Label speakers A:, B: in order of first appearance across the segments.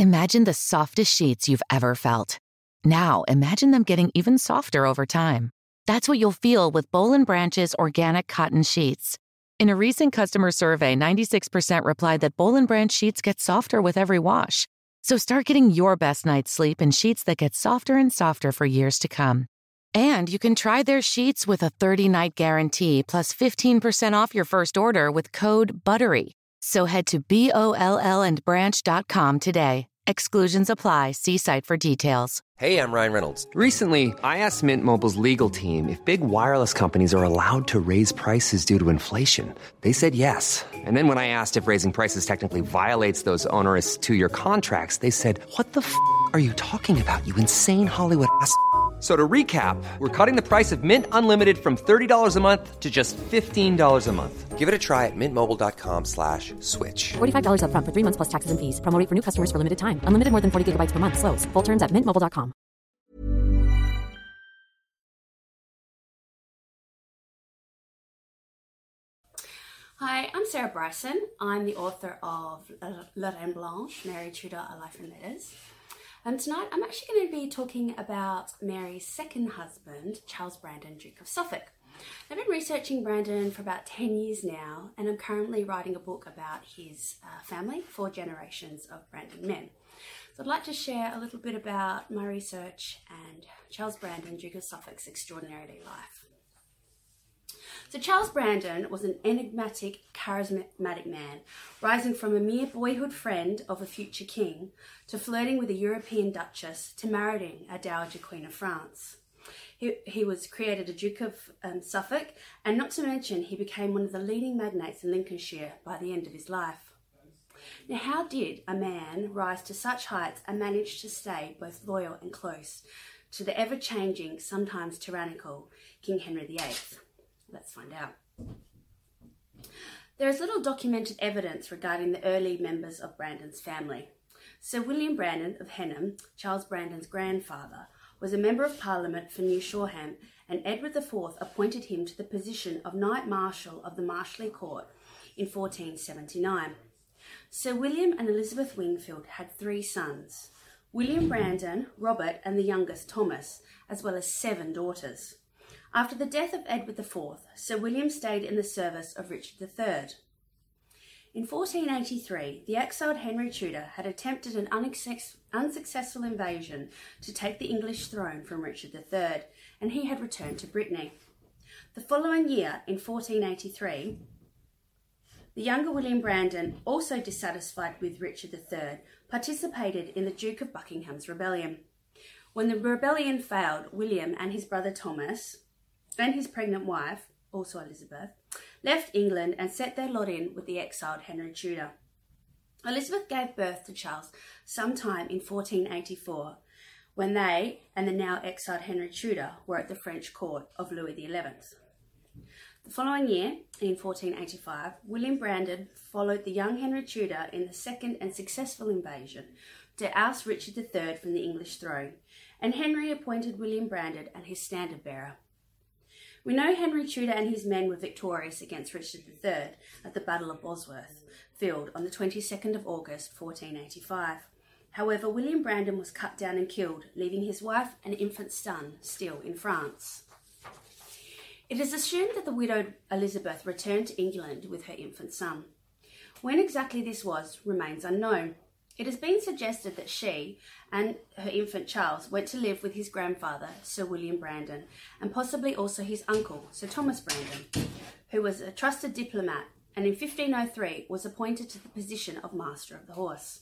A: Imagine the softest sheets you've ever felt. Now, imagine them getting even softer over time. That's what you'll feel with Boll & Branch's organic cotton sheets. In a recent customer survey, 96% replied that Boll & Branch sheets get softer with every wash. So start getting your best night's sleep in sheets that get softer and softer for years to come. And you can try their sheets with a 30-night guarantee plus 15% off your first order with code BUTTERY. So head to BOLLandbranch.com today. Exclusions apply. See site for details.
B: Hey, I'm Ryan Reynolds.
C: Recently, I asked Mint Mobile's legal team if big wireless companies are allowed to raise prices due to inflation. They said yes. And then when I asked if raising prices technically violates those onerous two-year contracts, they said, "What the f*** are you talking about, you insane Hollywood ass?" So to recap, we're cutting the price of Mint Unlimited from $30 a month to just $15 a month.
B: Give it a try at mintmobile.com/switch.
D: $45 up front for 3 months plus taxes and fees. Promo rate for new customers for limited time. Unlimited more than 40 gigabytes per month. Slows full terms at mintmobile.com.
E: Hi, I'm Sarah Bryson. I'm the author of La Reine Blanche, Mary Tudor, A Life in Letters. And tonight I'm actually going to be talking about Mary's second husband, Charles Brandon, Duke of Suffolk. I've been researching Brandon for about 10 years now, and I'm currently writing a book about his family, 4 generations of Brandon men. So I'd like to share a little bit about my research and Charles Brandon, Duke of Suffolk's extraordinary life. So Charles Brandon was an enigmatic, charismatic man, rising from a mere boyhood friend of a future king to flirting with a European duchess to marrying a dowager queen of France. He was created a Duke of Suffolk, and not to mention he became one of the leading magnates in Lincolnshire by the end of his life. Now, how did a man rise to such heights and manage to stay both loyal and close to the ever-changing, sometimes tyrannical King Henry VIII? Let's find out. There is little documented evidence regarding the early members of Brandon's family. Sir William Brandon of Henham, Charles Brandon's grandfather, was a member of Parliament for New Shoreham, and Edward IV appointed him to the position of Knight Marshal of the Marshally Court in 1479. Sir William and Elizabeth Wingfield had 3 sons, William Brandon, Robert, and the youngest Thomas, as well as 7 daughters. After the death of Edward IV, Sir William stayed in the service of Richard III. In 1483, the exiled Henry Tudor had attempted an unsuccessful invasion to take the English throne from Richard III, and he had returned to Brittany. The following year, in 1483, the younger William Brandon, also dissatisfied with Richard III, participated in the Duke of Buckingham's rebellion. When the rebellion failed, William and his brother Thomas and his pregnant wife, also Elizabeth, left England and set their lot in with the exiled Henry Tudor. Elizabeth gave birth to Charles sometime in 1484, when they and the now exiled Henry Tudor were at the French court of Louis XI. The following year, in 1485, William Brandon followed the young Henry Tudor in the second and successful invasion to oust Richard III from the English throne, and Henry appointed William Brandon as his standard-bearer. We know Henry Tudor and his men were victorious against Richard III at the Battle of Bosworth Field on the 22nd of August, 1485. However, William Brandon was cut down and killed, leaving his wife and infant son still in France. It is assumed that the widowed Elizabeth returned to England with her infant son. When exactly this was remains unknown. It has been suggested that she and her infant Charles went to live with his grandfather, Sir William Brandon, and possibly also his uncle, Sir Thomas Brandon, who was a trusted diplomat and in 1503 was appointed to the position of Master of the Horse.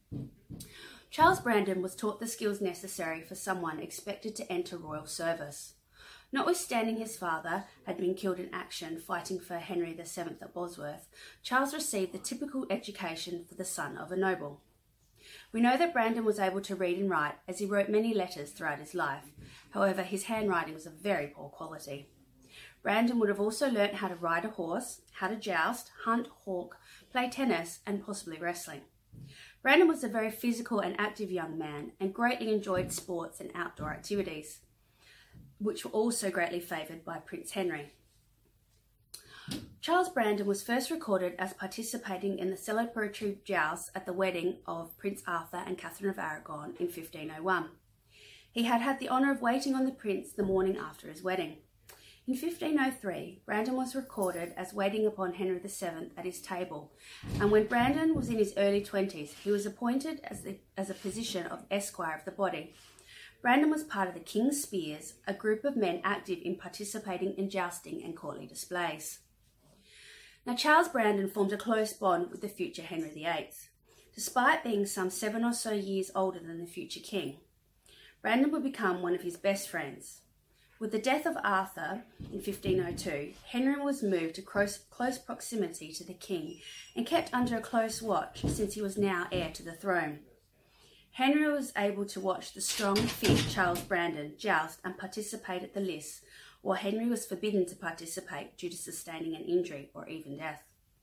E: Charles Brandon was taught the skills necessary for someone expected to enter royal service. Notwithstanding his father had been killed in action fighting for Henry VII at Bosworth, Charles received the typical education for the son of a noble. We know that Brandon was able to read and write, as he wrote many letters throughout his life. However, his handwriting was of very poor quality. Brandon would have also learnt how to ride a horse, how to joust, hunt, hawk, play tennis, and possibly wrestling. Brandon was a very physical and active young man and greatly enjoyed sports and outdoor activities, which were also greatly favoured by Prince Henry. Charles Brandon was first recorded as participating in the celebratory jousts at the wedding of Prince Arthur and Catherine of Aragon in 1501. He had had the honour of waiting on the prince the morning after his wedding. In 1503, Brandon was recorded as waiting upon Henry VII at his table, and when Brandon was in his early 20s, he was appointed as a position of Esquire of the Body. Brandon was part of the King's Spears, a group of men active in participating in jousting and courtly displays. Now, Charles Brandon formed a close bond with the future Henry VIII. Despite being some 7 or so years older than the future king, Brandon would become one of his best friends. With the death of Arthur in 1502, Henry was moved to close proximity to the king and kept under a close watch since he was now heir to the throne. Henry was able to watch the strong, fit Charles Brandon joust and participate at the lists, while Henry was forbidden to participate due to sustaining an injury or even death.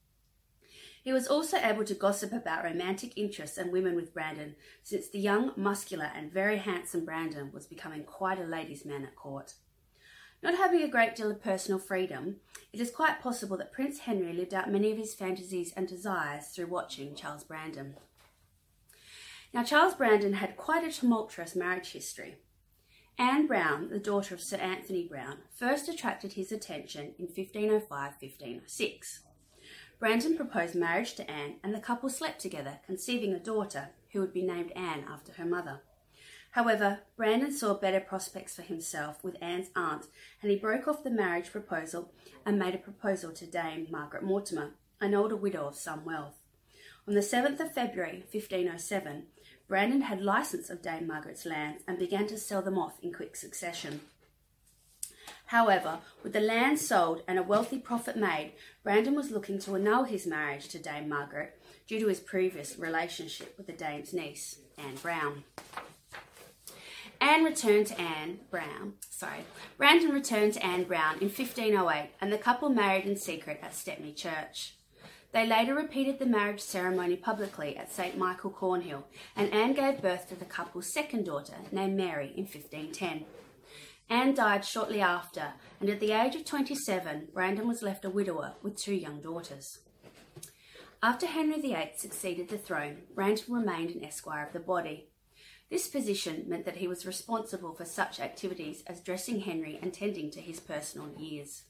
E: He was also able to gossip about romantic interests and women with Brandon, since the young, muscular and very handsome Brandon was becoming quite a ladies' man at court. Not having a great deal of personal freedom, it is quite possible that Prince Henry lived out many of his fantasies and desires through watching Charles Brandon. Now, Charles Brandon had quite a tumultuous marriage history. Anne Brown, the daughter of Sir Anthony Brown, first attracted his attention in 1505-1506. Brandon proposed marriage to Anne, and the couple slept together, conceiving a daughter who would be named Anne after her mother. However, Brandon saw better prospects for himself with Anne's aunt, and he broke off the marriage proposal and made a proposal to Dame Margaret Mortimer, an older widow of some wealth. On the 7th of February 1507, Brandon had license of Dame Margaret's lands and began to sell them off in quick succession. However, with the land sold and a wealthy profit made, Brandon was looking to annul his marriage to Dame Margaret due to his previous relationship with the Dame's niece, Anne Brown. Brandon returned to Anne Brown in 1508, and the couple married in secret at Stepney Church. They later repeated the marriage ceremony publicly at St. Michael Cornhill, and Anne gave birth to the couple's second daughter, named Mary, in 1510. Anne died shortly after, and at the age of 27, Brandon was left a widower with 2 young daughters. After Henry VIII succeeded the throne, Brandon remained an Esquire of the Body. This position meant that he was responsible for such activities as dressing Henry and tending to his personal needs.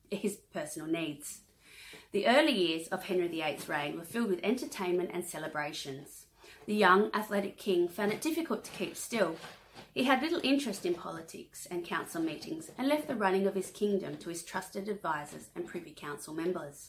E: The early years of Henry VIII's reign were filled with entertainment and celebrations. The young, athletic king found it difficult to keep still. He had little interest in politics and council meetings and left the running of his kingdom to his trusted advisors and Privy Council members.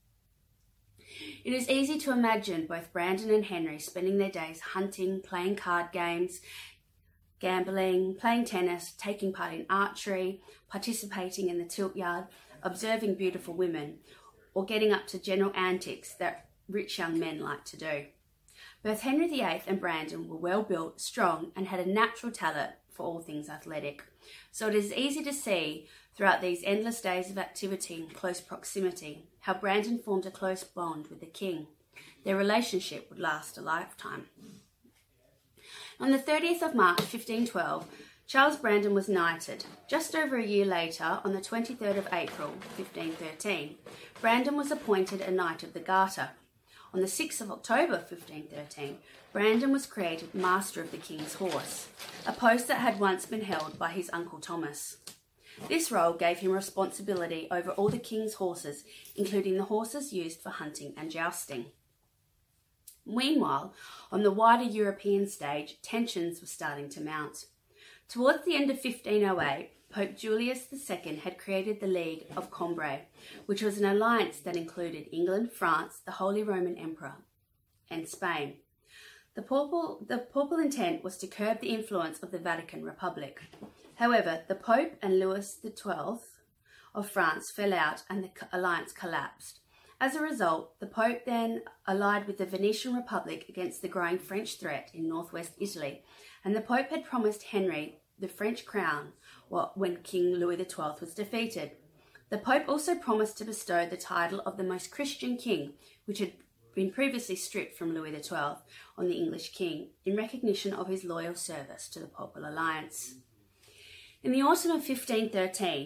E: It is easy to imagine both Brandon and Henry spending their days hunting, playing card games, gambling, playing tennis, taking part in archery, participating in the tilt yard, observing beautiful women, or getting up to general antics that rich young men like to do. Both Henry VIII and Brandon were well built, strong, and had a natural talent for all things athletic. So it is easy to see throughout these endless days of activity and close proximity how Brandon formed a close bond with the king. Their relationship would last a lifetime. On the 30th of March 1512, Charles Brandon was knighted. Just over a year later, on the 23rd of April 1513, Brandon was appointed a Knight of the Garter. On the 6th of October 1513, Brandon was created Master of the King's Horse, a post that had once been held by his uncle Thomas. This role gave him responsibility over all the king's horses, including the horses used for hunting and jousting. Meanwhile, on the wider European stage, tensions were starting to mount. Towards the end of 1508, Pope Julius II had created the League of Cambrai, which was an alliance that included England, France, the Holy Roman Emperor, and Spain. The papal intent was to curb the influence of the Vatican Republic. However, the Pope and Louis XII of France fell out and the alliance collapsed. As a result, the Pope then allied with the Venetian Republic against the growing French threat in northwest Italy, and the Pope had promised Henry the French crown when King Louis XII was defeated. The Pope also promised to bestow the title of the most Christian king, which had been previously stripped from Louis XII, on the English king, in recognition of his loyal service to the Papal Alliance. In the autumn of 1513,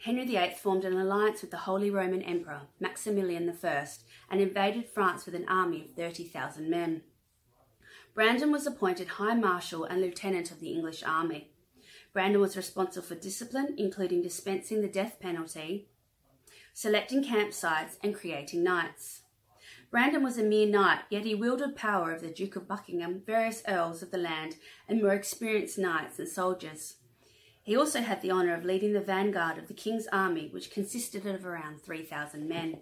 E: Henry VIII formed an alliance with the Holy Roman Emperor, Maximilian I, and invaded France with an army of 30,000 men. Brandon was appointed High Marshal and Lieutenant of the English army. Brandon was responsible for discipline, including dispensing the death penalty, selecting campsites, and creating knights. Brandon was a mere knight, yet he wielded power over the Duke of Buckingham, various earls of the land, and more experienced knights and soldiers. He also had the honour of leading the vanguard of the King's army, which consisted of around 3,000 men.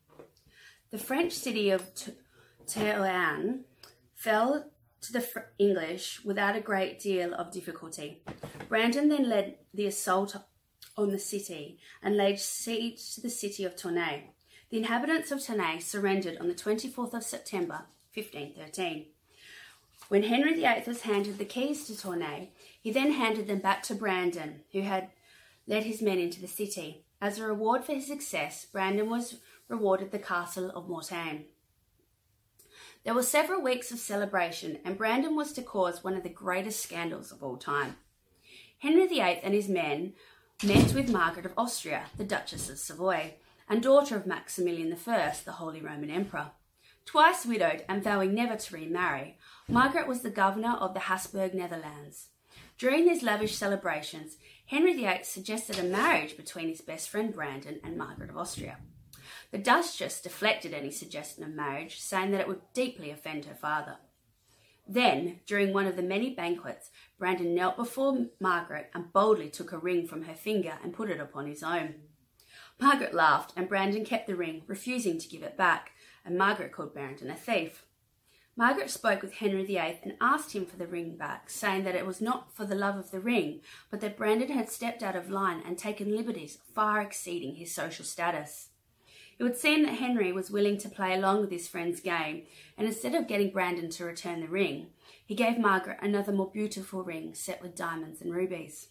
E: The French city of Thérouanne fell to the English without a great deal of difficulty. Brandon then led the assault on the city and laid siege to the city of Tournai. The inhabitants of Tournai surrendered on the 24th of September, 1513. When Henry VIII was handed the keys to Tournai, he then handed them back to Brandon, who had led his men into the city. As a reward for his success, Brandon was rewarded the castle of Mortain. There were several weeks of celebration, and Brandon was to cause one of the greatest scandals of all time. Henry VIII and his men met with Margaret of Austria, the Duchess of Savoy, and daughter of Maximilian I, the Holy Roman Emperor. Twice widowed and vowing never to remarry, Margaret was the governor of the Habsburg Netherlands. During these lavish celebrations, Henry VIII suggested a marriage between his best friend Brandon and Margaret of Austria. The Duchess deflected any suggestion of marriage, saying that it would deeply offend her father. Then, during one of the many banquets, Brandon knelt before Margaret and boldly took a ring from her finger and put it upon his own. Margaret laughed, and Brandon kept the ring, refusing to give it back, and Margaret called Brandon a thief. Margaret spoke with Henry VIII and asked him for the ring back, saying that it was not for the love of the ring, but that Brandon had stepped out of line and taken liberties far exceeding his social status. It would seem that Henry was willing to play along with his friend's game, and instead of getting Brandon to return the ring, he gave Margaret another more beautiful ring set with diamonds and rubies.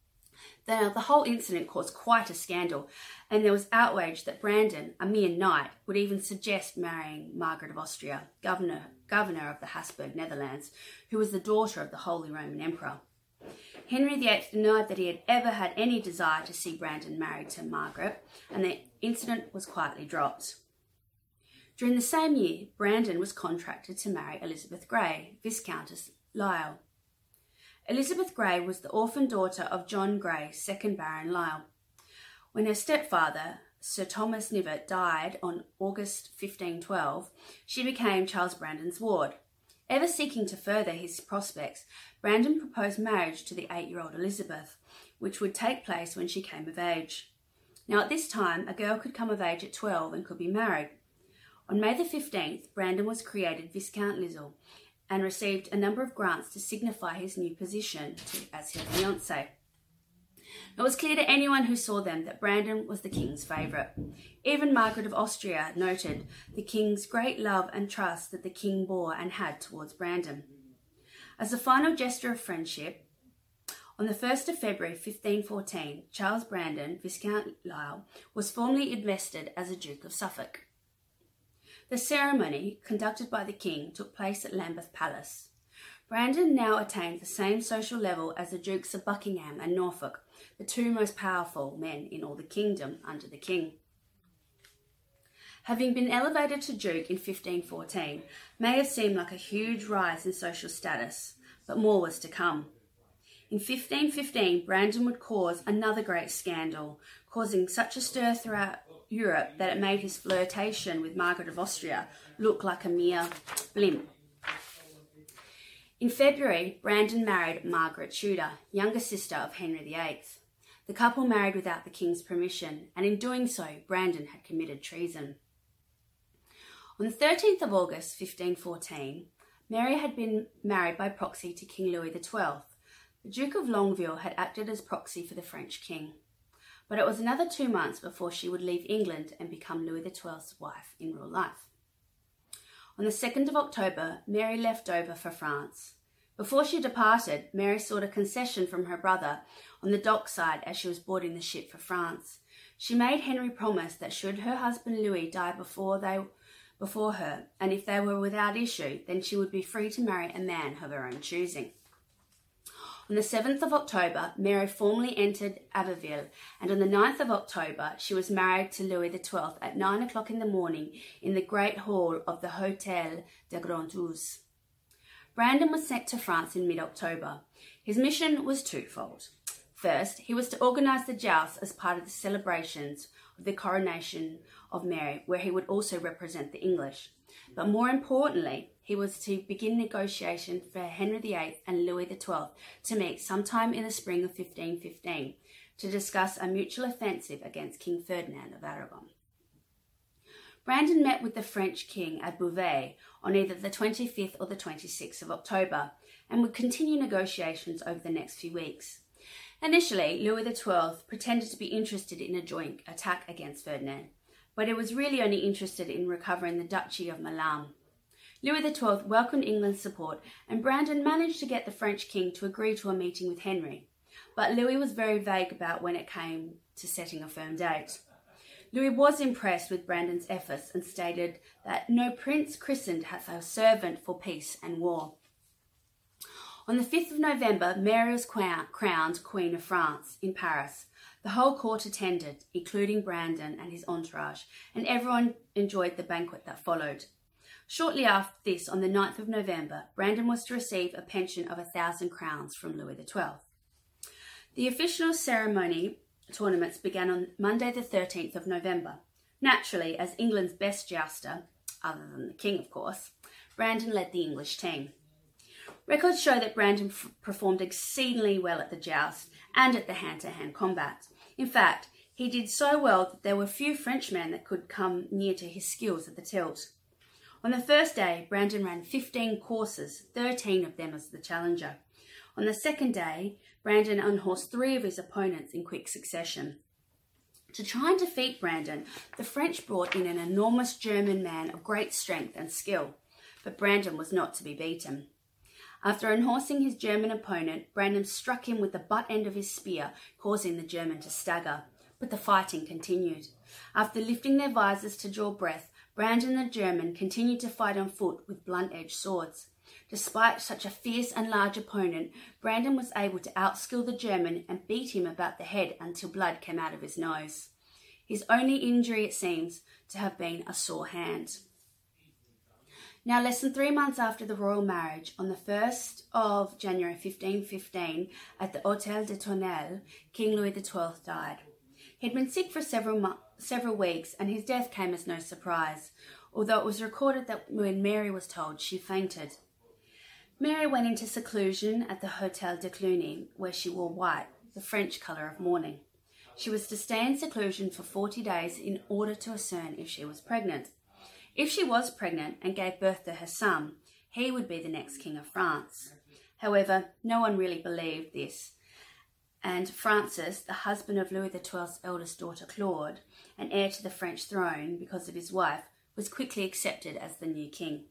E: Now, the whole incident caused quite a scandal, and there was outrage that Brandon, a mere knight, would even suggest marrying Margaret of Austria, governor of the Habsburg Netherlands, who was the daughter of the Holy Roman Emperor. Henry VIII denied that he had ever had any desire to see Brandon married to Margaret, and the incident was quietly dropped. During the same year, Brandon was contracted to marry Elizabeth Grey, Viscountess Lisle. Elizabeth Grey was the orphan daughter of John Grey, 2nd Baron Lisle. When her stepfather, Sir Thomas Knivett, died on August 1512, she became Charles Brandon's ward. Ever seeking to further his prospects, Brandon proposed marriage to the 8-year-old Elizabeth, which would take place when she came of age. Now, at this time, a girl could come of age at 12 and could be married. On May the 15th, Brandon was created Viscount Lisle and received a number of grants to signify his new position as her fiancé. It was clear to anyone who saw them that Brandon was the king's favourite. Even Margaret of Austria noted the king's great love and trust that the king bore and had towards Brandon. As a final gesture of friendship, on the 1st of February 1514, Charles Brandon, Viscount Lisle, was formally invested as a Duke of Suffolk. The ceremony, conducted by the king, took place at Lambeth Palace. Brandon now attained the same social level as the Dukes of Buckingham and Norfolk, the two most powerful men in all the kingdom under the king. Having been elevated to Duke in 1514 may have seemed like a huge rise in social status, but more was to come. In 1515, Brandon would cause another great scandal, causing such a stir throughout Europe that it made his flirtation with Margaret of Austria look like a mere blimp. In February, Brandon married Margaret Tudor, younger sister of Henry VIII. The couple married without the king's permission, and in doing so, Brandon had committed treason. On the 13th of August 1514, Mary had been married by proxy to King Louis XII. The Duke of Longueville had acted as proxy for the French king, but it was another 2 months before she would leave England and become Louis XII's wife in real life. On the 2nd of October, Mary left over for France. Before she departed, Mary sought a concession from her brother on the dockside as she was boarding the ship for France. She made Henry promise that should her husband Louis die before her, and if they were without issue, then she would be free to marry a man of her own choosing. On the 7th of October, Mary formally entered Abbeville, and on the 9th of October, she was married to Louis XII at 9 o'clock in the morning in the Great Hall of the Hôtel de Grand'Ouse. Brandon was sent to France in mid-October. His mission was twofold. First, he was to organise the jousts as part of the celebrations of the coronation of Mary, where he would also represent the English. But more importantly, he was to begin negotiations for Henry VIII and Louis XII to meet sometime in the spring of 1515 to discuss a mutual offensive against King Ferdinand of Aragon. Brandon met with the French king at Beauvais on either the 25th or the 26th of October and would continue negotiations over the next few weeks. Initially, Louis XII pretended to be interested in a joint attack against Ferdinand, but he was really only interested in recovering the Duchy of Milan. Louis XII welcomed England's support, and Brandon managed to get the French king to agree to a meeting with Henry, but Louis was very vague about when it came to setting a firm date. Louis was impressed with Brandon's efforts and stated that no prince christened hath a servant for peace and war. On the 5th of November, Mary was crowned Queen of France in Paris. The whole court attended, including Brandon and his entourage, and everyone enjoyed the banquet that followed. Shortly after this, on the 9th of November, Brandon was to receive a pension of 1,000 crowns from Louis XII. The official ceremony tournaments began on Monday the 13th of November. Naturally, as England's best jouster, other than the king of course, Brandon led the English team. Records show that Brandon performed exceedingly well at the joust and at the hand-to-hand combat. In fact, he did so well that there were few Frenchmen that could come near to his skills at the tilt. On the first day, Brandon ran 15 courses, 13 of them as the challenger. On the second day, Brandon unhorsed 3 of his opponents in quick succession. To try and defeat Brandon, the French brought in an enormous German man of great strength and skill, but Brandon was not to be beaten. After unhorsing his German opponent, Brandon struck him with the butt end of his spear, causing the German to stagger. But the fighting continued. After lifting their visors to draw breath, Brandon the German continued to fight on foot with blunt-edged swords. Despite such a fierce and large opponent, Brandon was able to outskill the German and beat him about the head until blood came out of his nose. His only injury, it seems, to have been a sore hand. Now, less than 3 months after the royal marriage, on the 1st of January 1515, at the Hôtel de Tournelle, King Louis XII died. He had been sick for several weeks, and his death came as no surprise, although it was recorded that when Mary was told, she fainted. Mary went into seclusion at the Hôtel de Cluny, where she wore white, the French colour of mourning. She was to stay in seclusion for 40 days in order to discern if she was pregnant. If she was pregnant and gave birth to her son, he would be the next king of France. However, no one really believed this, and Francis, the husband of Louis XII's eldest daughter Claude, and heir to the French throne because of his wife, was quickly accepted as the new king.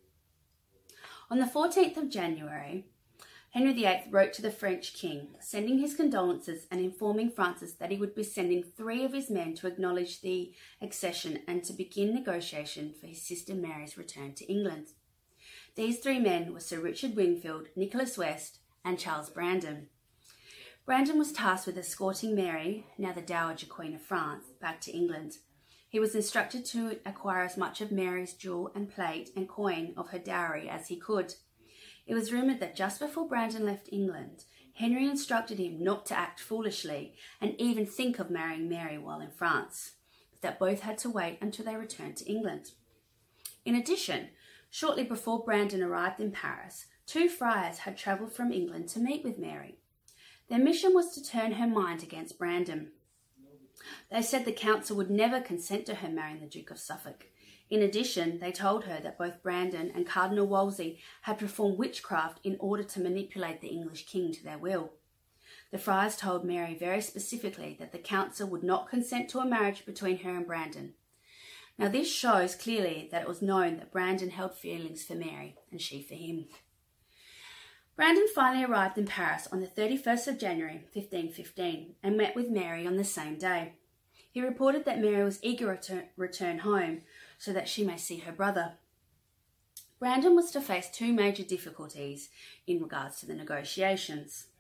E: On the 14th of January, Henry VIII wrote to the French king, sending his condolences and informing Francis that he would be sending 3 of his men to acknowledge the accession and to begin negotiation for his sister Mary's return to England. These 3 men were Sir Richard Wingfield, Nicholas West, and Charles Brandon. Brandon was tasked with escorting Mary, now the Dowager Queen of France, back to England. He was instructed to acquire as much of Mary's jewel and plate and coin of her dowry as he could. It was rumoured that just before Brandon left England, Henry instructed him not to act foolishly and even think of marrying Mary while in France, but that both had to wait until they returned to England. In addition, shortly before Brandon arrived in Paris, 2 friars had travelled from England to meet with Mary. Their mission was to turn her mind against Brandon. They said the council would never consent to her marrying the Duke of Suffolk. In addition, they told her that both Brandon and Cardinal Wolsey had performed witchcraft in order to manipulate the English king to their will. The friars told Mary very specifically that the council would not consent to a marriage between her and Brandon. Now this shows clearly that it was known that Brandon held feelings for Mary and she for him. Brandon finally arrived in Paris on the 31st of January 1515 and met with Mary on the same day. He reported that Mary was eager to return home so that she may see her brother. Brandon was to face 2 major difficulties in regards to the negotiations.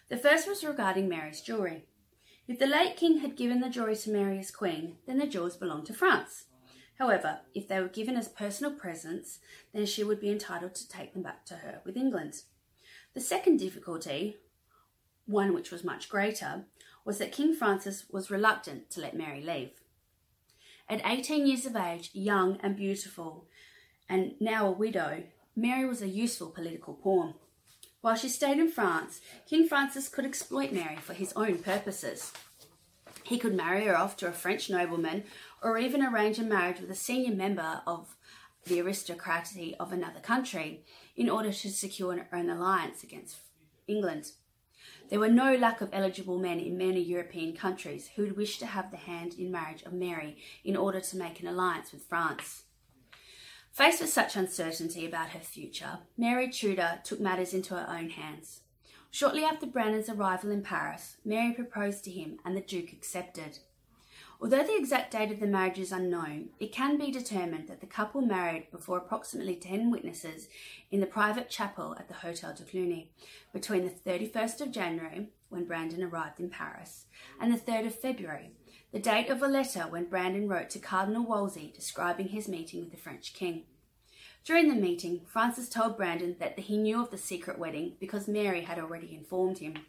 E: The first was regarding Mary's jewellery. If the late king had given the jewellery to Mary as queen, then the jewels belonged to France. However, if they were given as personal presents, then she would be entitled to take them back to her with England. The second difficulty, one which was much greater, was that King Francis was reluctant to let Mary leave. At 18 years of age, young and beautiful, and now a widow, Mary was a useful political pawn. While she stayed in France, King Francis could exploit Mary for his own purposes. He could marry her off to a French nobleman or even arrange a marriage with a senior member of the aristocracy of another country in order to secure an alliance against England. There were no lack of eligible men in many European countries who would wish to have the hand in marriage of Mary in order to make an alliance with France. Faced with such uncertainty about her future, Mary Tudor took matters into her own hands. Shortly after Brandon's arrival in Paris, Mary proposed to him and the Duke accepted. Although the exact date of the marriage is unknown, it can be determined that the couple married before approximately 10 witnesses in the private chapel at the Hotel de Cluny between the 31st of January, when Brandon arrived in Paris, and the 3rd of February, the date of a letter when Brandon wrote to Cardinal Wolsey describing his meeting with the French king. During the meeting, Francis told Brandon that he knew of the secret wedding because Mary had already informed him.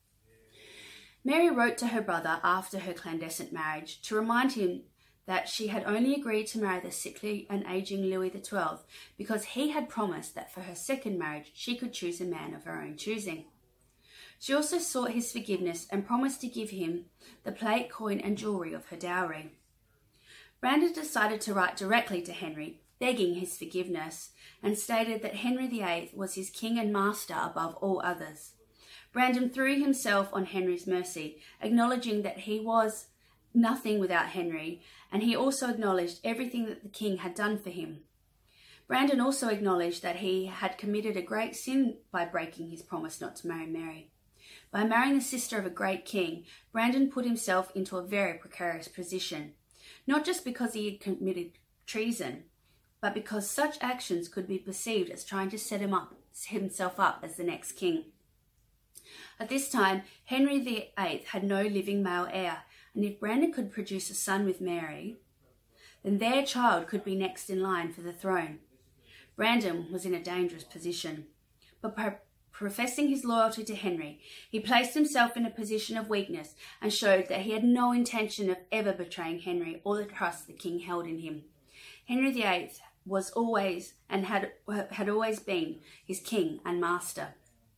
E: Mary wrote to her brother after her clandestine marriage to remind him that she had only agreed to marry the sickly and aging Louis XII because he had promised that for her second marriage she could choose a man of her own choosing. She also sought his forgiveness and promised to give him the plate, coin and jewellery of her dowry. Brandon decided to write directly to Henry, begging his forgiveness, and stated that Henry VIII was his king and master above all others. Brandon threw himself on Henry's mercy, acknowledging that he was nothing without Henry, and he also acknowledged everything that the king had done for him. Brandon also acknowledged that he had committed a great sin by breaking his promise not to marry Mary. By marrying the sister of a great king, Brandon put himself into a very precarious position, not just because he had committed treason, but because such actions could be perceived as trying to set himself up as the next king. At this time, Henry VIII had no living male heir, and if Brandon could produce a son with Mary, then their child could be next in line for the throne. Brandon was in a dangerous position, but by professing his loyalty to Henry, he placed himself in a position of weakness and showed that he had no intention of ever betraying Henry or the trust the king held in him. Henry VIII was always and had always been his king and master.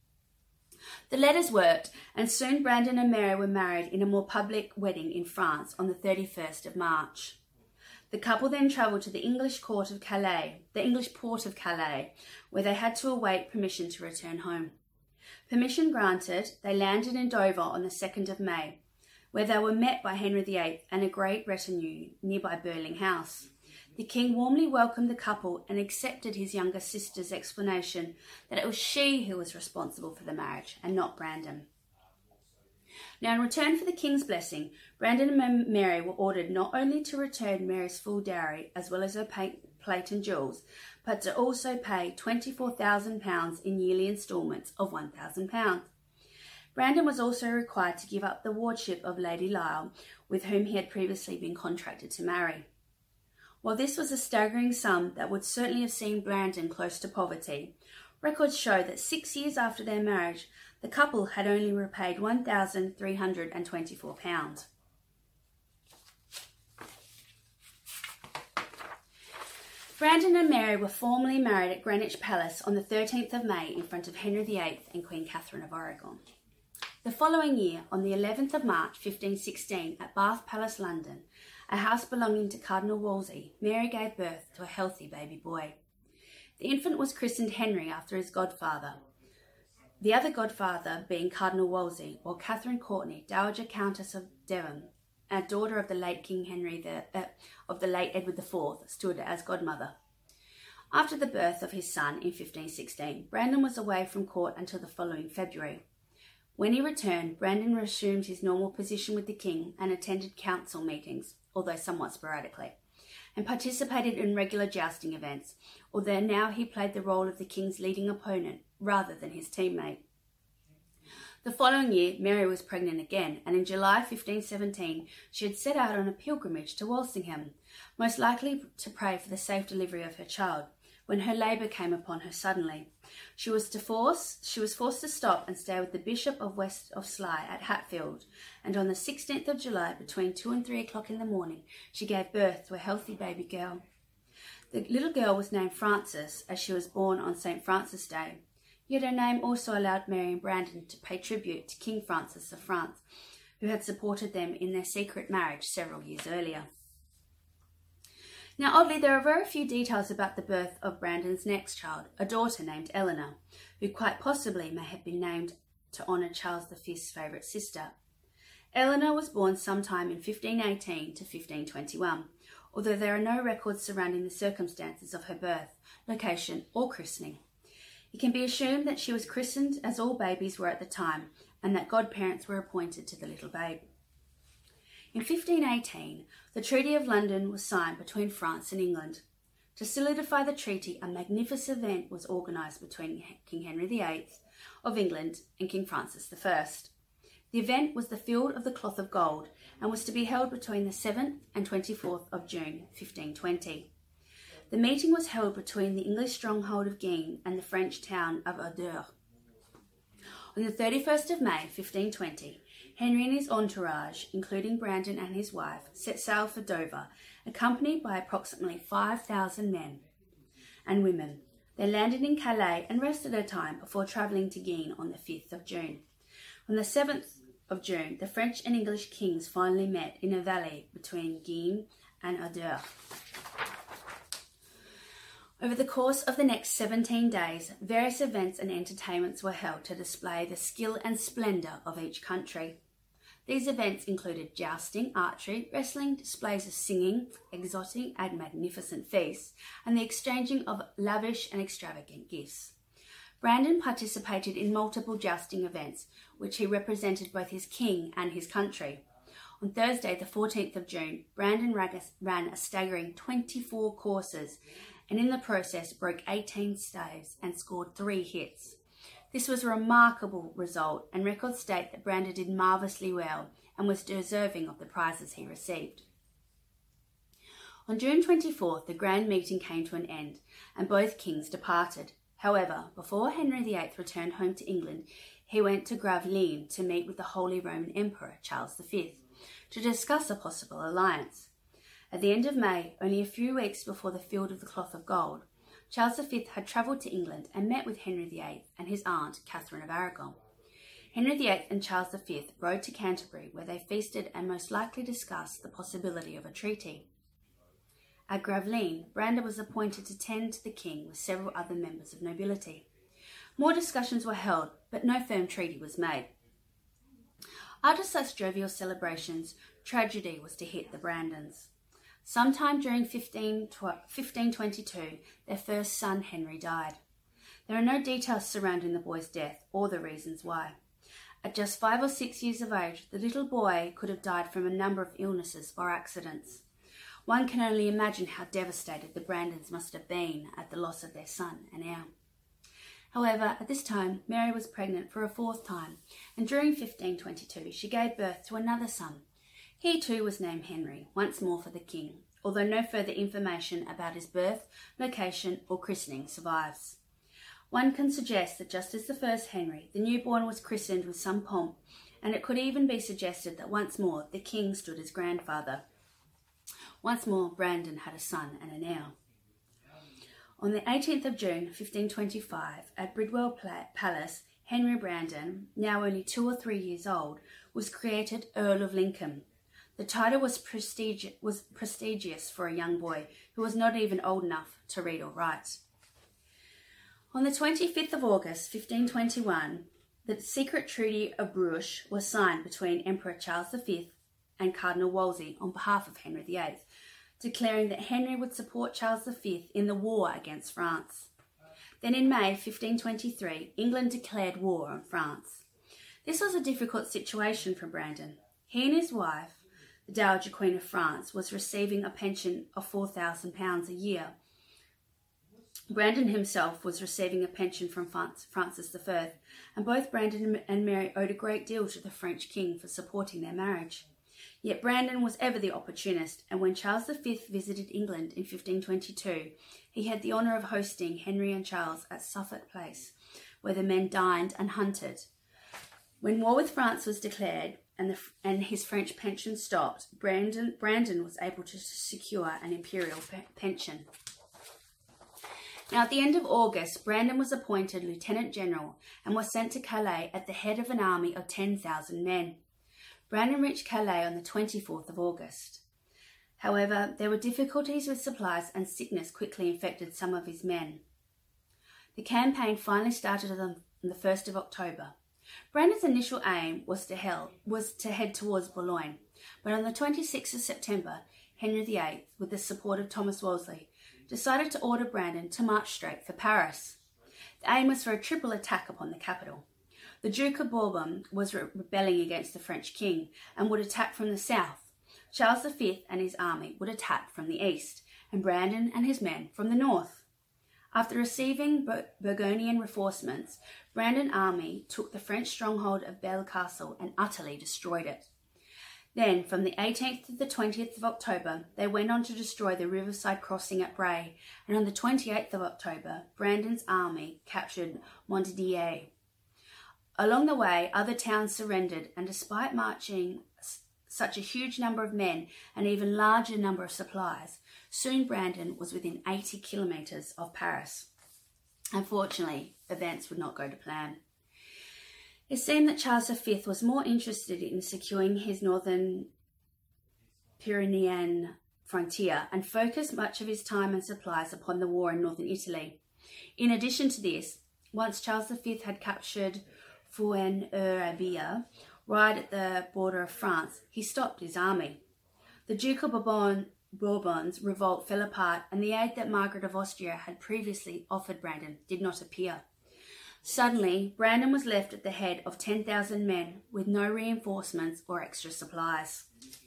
E: The letters worked, and soon Brandon and Mary were married in a more public wedding in France on the 31st of March. The couple then travelled to the English port of Calais, where they had to await permission to return home. Permission granted, they landed in Dover on the 2nd of May, where they were met by Henry VIII and a great retinue nearby Burghley House. The king warmly welcomed the couple and accepted his younger sister's explanation that it was she who was responsible for the marriage and not Brandon. Now, in return for the king's blessing, Brandon and Mary were ordered not only to return Mary's full dowry as well as her plate and jewels, but to also pay £24,000 in yearly instalments of £1,000. Brandon was also required to give up the wardship of Lady Lisle, with whom he had previously been contracted to marry. While this was a staggering sum that would certainly have seen Brandon close to poverty, records show that 6 years after their marriage, the couple had only repaid £1,324. Brandon and Mary were formally married at Greenwich Palace on the 13th of May in front of Henry VIII and Queen Catherine of Aragon. The following year, on the 11th of March 1516, at Bath Palace, London, a house belonging to Cardinal Wolsey, Mary gave birth to a healthy baby boy. The infant was christened Henry after his godfather, the other godfather being Cardinal Wolsey, while Catherine Courtenay, Dowager Countess of Devon, a daughter of the late King of the late Edward IV, stood as godmother. After the birth of his son in 1516, Brandon was away from court until the following February. When he returned, Brandon resumed his normal position with the king and attended council meetings, although somewhat sporadically, and participated in regular jousting events, although now he played the role of the king's leading opponent rather than his teammate. The following year, Mary was pregnant again, and in July 1517, she had set out on a pilgrimage to Walsingham, most likely to pray for the safe delivery of her child, when her labour came upon her suddenly. She was forced to stop and stay with the Bishop of West of Sly at Hatfield, and on the 16th of July, between 2 and 3 o'clock in the morning, she gave birth to a healthy baby girl. The little girl was named Frances, as she was born on St. Francis Day. Yet her name also allowed Mary and Brandon to pay tribute to King Francis of France, who had supported them in their secret marriage several years earlier. Now, oddly, there are very few details about the birth of Brandon's next child, a daughter named Eleanor, who quite possibly may have been named to honour Charles V's favourite sister. Eleanor was born sometime in 1518 to 1521, although there are no records surrounding the circumstances of her birth, location, or christening. It can be assumed that she was christened as all babies were at the time, and that godparents were appointed to the little babe. In 1518, the Treaty of London was signed between France and England. To solidify the treaty, a magnificent event was organised between King Henry VIII of England and King Francis I. The event was the Field of the Cloth of Gold and was to be held between the 7th and 24th of June 1520. The meeting was held between the English stronghold of Guines and the French town of Ardères. On the 31st of May 1520, Henry and his entourage, including Brandon and his wife, set sail for Dover, accompanied by approximately 5,000 men and women. They landed in Calais and rested a time before travelling to Guines on the 5th of June. On the 7th of June, the French and English kings finally met in a valley between Guines and Ardères. Over the course of the next 17 days, various events and entertainments were held to display the skill and splendour of each country. These events included jousting, archery, wrestling, displays of singing, exotic and magnificent feasts, and the exchanging of lavish and extravagant gifts. Brandon participated in multiple jousting events, which he represented both his king and his country. On Thursday, the 14th of June, Brandon ran a staggering 24 courses, and in the process broke 18 staves and scored 3 hits. This was a remarkable result, and records state that Brandon did marvellously well and was deserving of the prizes he received. On June 24th, the grand meeting came to an end, and both kings departed. However, before Henry VIII returned home to England, he went to Gravelines to meet with the Holy Roman Emperor Charles V to discuss a possible alliance. At the end of May, only a few weeks before the Field of the Cloth of Gold, Charles V had travelled to England and met with Henry VIII and his aunt, Catherine of Aragon. Henry VIII and Charles V rode to Canterbury, where they feasted and most likely discussed the possibility of a treaty. At Gravelines, Brandon was appointed to tend to the king with several other members of nobility. More discussions were held, but no firm treaty was made. After such jovial celebrations, tragedy was to hit the Brandons. Sometime during 1522, their first son Henry died. There are no details surrounding the boy's death or the reasons why. At just 5 or 6 years of age, the little boy could have died from a number of illnesses or accidents. One can only imagine how devastated the Brandons must have been at the loss of their son and heir. However, at this time, Mary was pregnant for a 4th time, and during 1522 she gave birth to another son. He too was named Henry, once more for the king, although no further information about his birth, location or christening survives. One can suggest that just as the first Henry, the newborn was christened with some pomp, and it could even be suggested that once more the king stood as grandfather. Once more Brandon had a son and an heir. On the 18th of June 1525, at Bridewell Palace, Henry Brandon, now only 2 or 3 years old, was created Earl of Lincoln. The title was prestigious for a young boy who was not even old enough to read or write. On the 25th of August 1521, the secret Treaty of Bruges was signed between Emperor Charles V and Cardinal Wolsey on behalf of Henry VIII, declaring that Henry would support Charles V in the war against France. Then in May 1523, England declared war on France. This was a difficult situation for Brandon. He and his wife, the Dowager Queen of France, was receiving a pension of £4,000 a year, Brandon himself was receiving a pension from Francis I, and both Brandon and Mary owed a great deal to the French king for supporting their marriage. Yet Brandon was ever the opportunist, and when Charles V visited England in 1522, he had the honour of hosting Henry and Charles at Suffolk Place, where the men dined and hunted. When war with France was declared and his French pension stopped, Brandon was able to secure an imperial pension. Now, at the end of August, Brandon was appointed Lieutenant General and was sent to Calais at the head of an army of 10,000 men. Brandon reached Calais on the 24th of August. However, there were difficulties with supplies and sickness quickly infected some of his men. The campaign finally started on the 1st of October. Brandon's initial aim was to head towards Boulogne, but on the 26th of September, Henry VIII, with the support of Thomas Wolsey, decided to order Brandon to march straight for Paris. The aim was for a triple attack upon the capital. The Duke of Bourbon was rebelling against the French king and would attack from the south. Charles V and his army would attack from the east, and Brandon and his men from the north. After receiving Burgundian reinforcements, Brandon's army took the French stronghold of Belle Castle and utterly destroyed it. Then, from the 18th to the 20th of October, they went on to destroy the riverside crossing at Bray, and on the 28th of October, Brandon's army captured Montdidier. Along the way, other towns surrendered, and despite marching such a huge number of men and even larger number of supplies, soon Brandon was within 80 kilometres of Paris. Unfortunately, events would not go to plan. It seemed that Charles V was more interested in securing his northern Pyrenean frontier and focused much of his time and supplies upon the war in northern Italy. In addition to this, once Charles V had captured Fuengirola, right at the border of France, he stopped his army. The Duke of Bourbon's revolt fell apart, and the aid that Margaret of Austria had previously offered Brandon did not appear. Suddenly, Brandon was left at the head of 10,000 men with no reinforcements or extra supplies.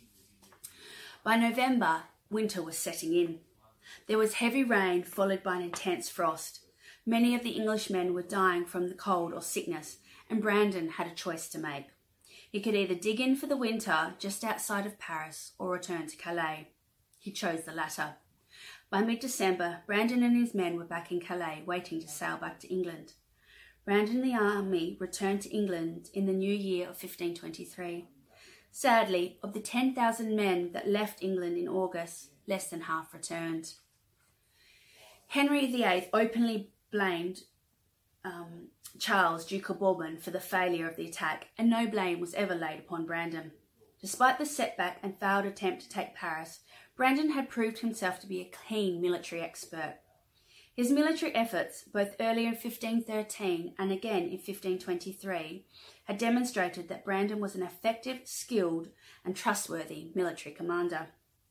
E: By November, winter was setting in. There was heavy rain followed by an intense frost. Many of the Englishmen were dying from the cold or sickness, and Brandon had a choice to make. He could either dig in for the winter just outside of Paris or return to Calais. He chose the latter. By mid-December, Brandon and his men were back in Calais, waiting to sail back to England. Brandon and the army returned to England in the new year of 1523. Sadly, of the 10,000 men that left England in August, less than half returned. Henry VIII openly blamed Charles, Duke of Bourbon, for the failure of the attack, and no blame was ever laid upon Brandon. Despite the setback and failed attempt to take Paris, Brandon had proved himself to be a keen military expert. His military efforts, both earlier in 1513 and again in 1523, had demonstrated that Brandon was an effective, skilled, and trustworthy military commander.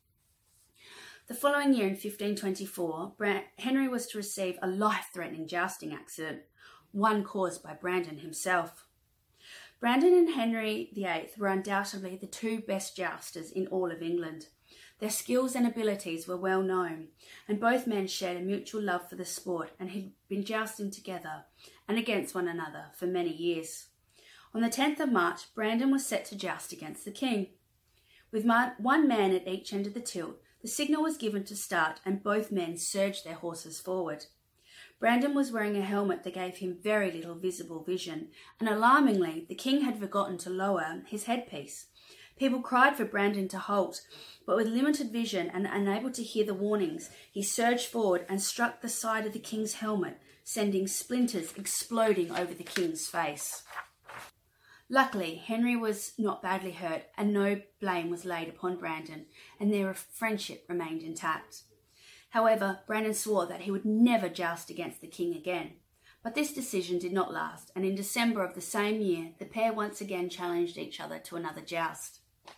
E: The following year in 1524, Henry was to receive a life-threatening jousting accident, one caused by Brandon himself. Brandon and Henry VIII were undoubtedly the two best jousters in all of England. Their skills and abilities were well known, and both men shared a mutual love for the sport and had been jousting together and against one another for many years. On the 10th of March, Brandon was set to joust against the king. With one man at each end of the tilt, the signal was given to start, and both men surged their horses forward. Brandon was wearing a helmet that gave him very little visible vision, and alarmingly, the king had forgotten to lower his headpiece. People cried for Brandon to halt, but with limited vision and unable to hear the warnings, he surged forward and struck the side of the king's helmet, sending splinters exploding over the king's face. Luckily, Henry was not badly hurt, and no blame was laid upon Brandon, and their friendship remained intact. However, Brandon swore that he would never joust against the king again. But this decision did not last, and in December of the same year, the pair once again challenged each other to another joust.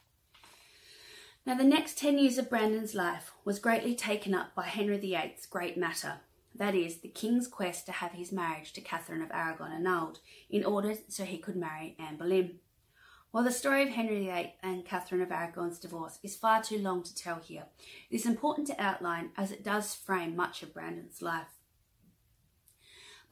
E: Now, the next 10 years of Brandon's life was greatly taken up by Henry VIII's great matter, that is, the king's quest to have his marriage to Catherine of Aragon annulled, in order so he could marry Anne Boleyn. While the story of Henry VIII and Catherine of Aragon's divorce is far too long to tell here, it is important to outline as it does frame much of Brandon's life.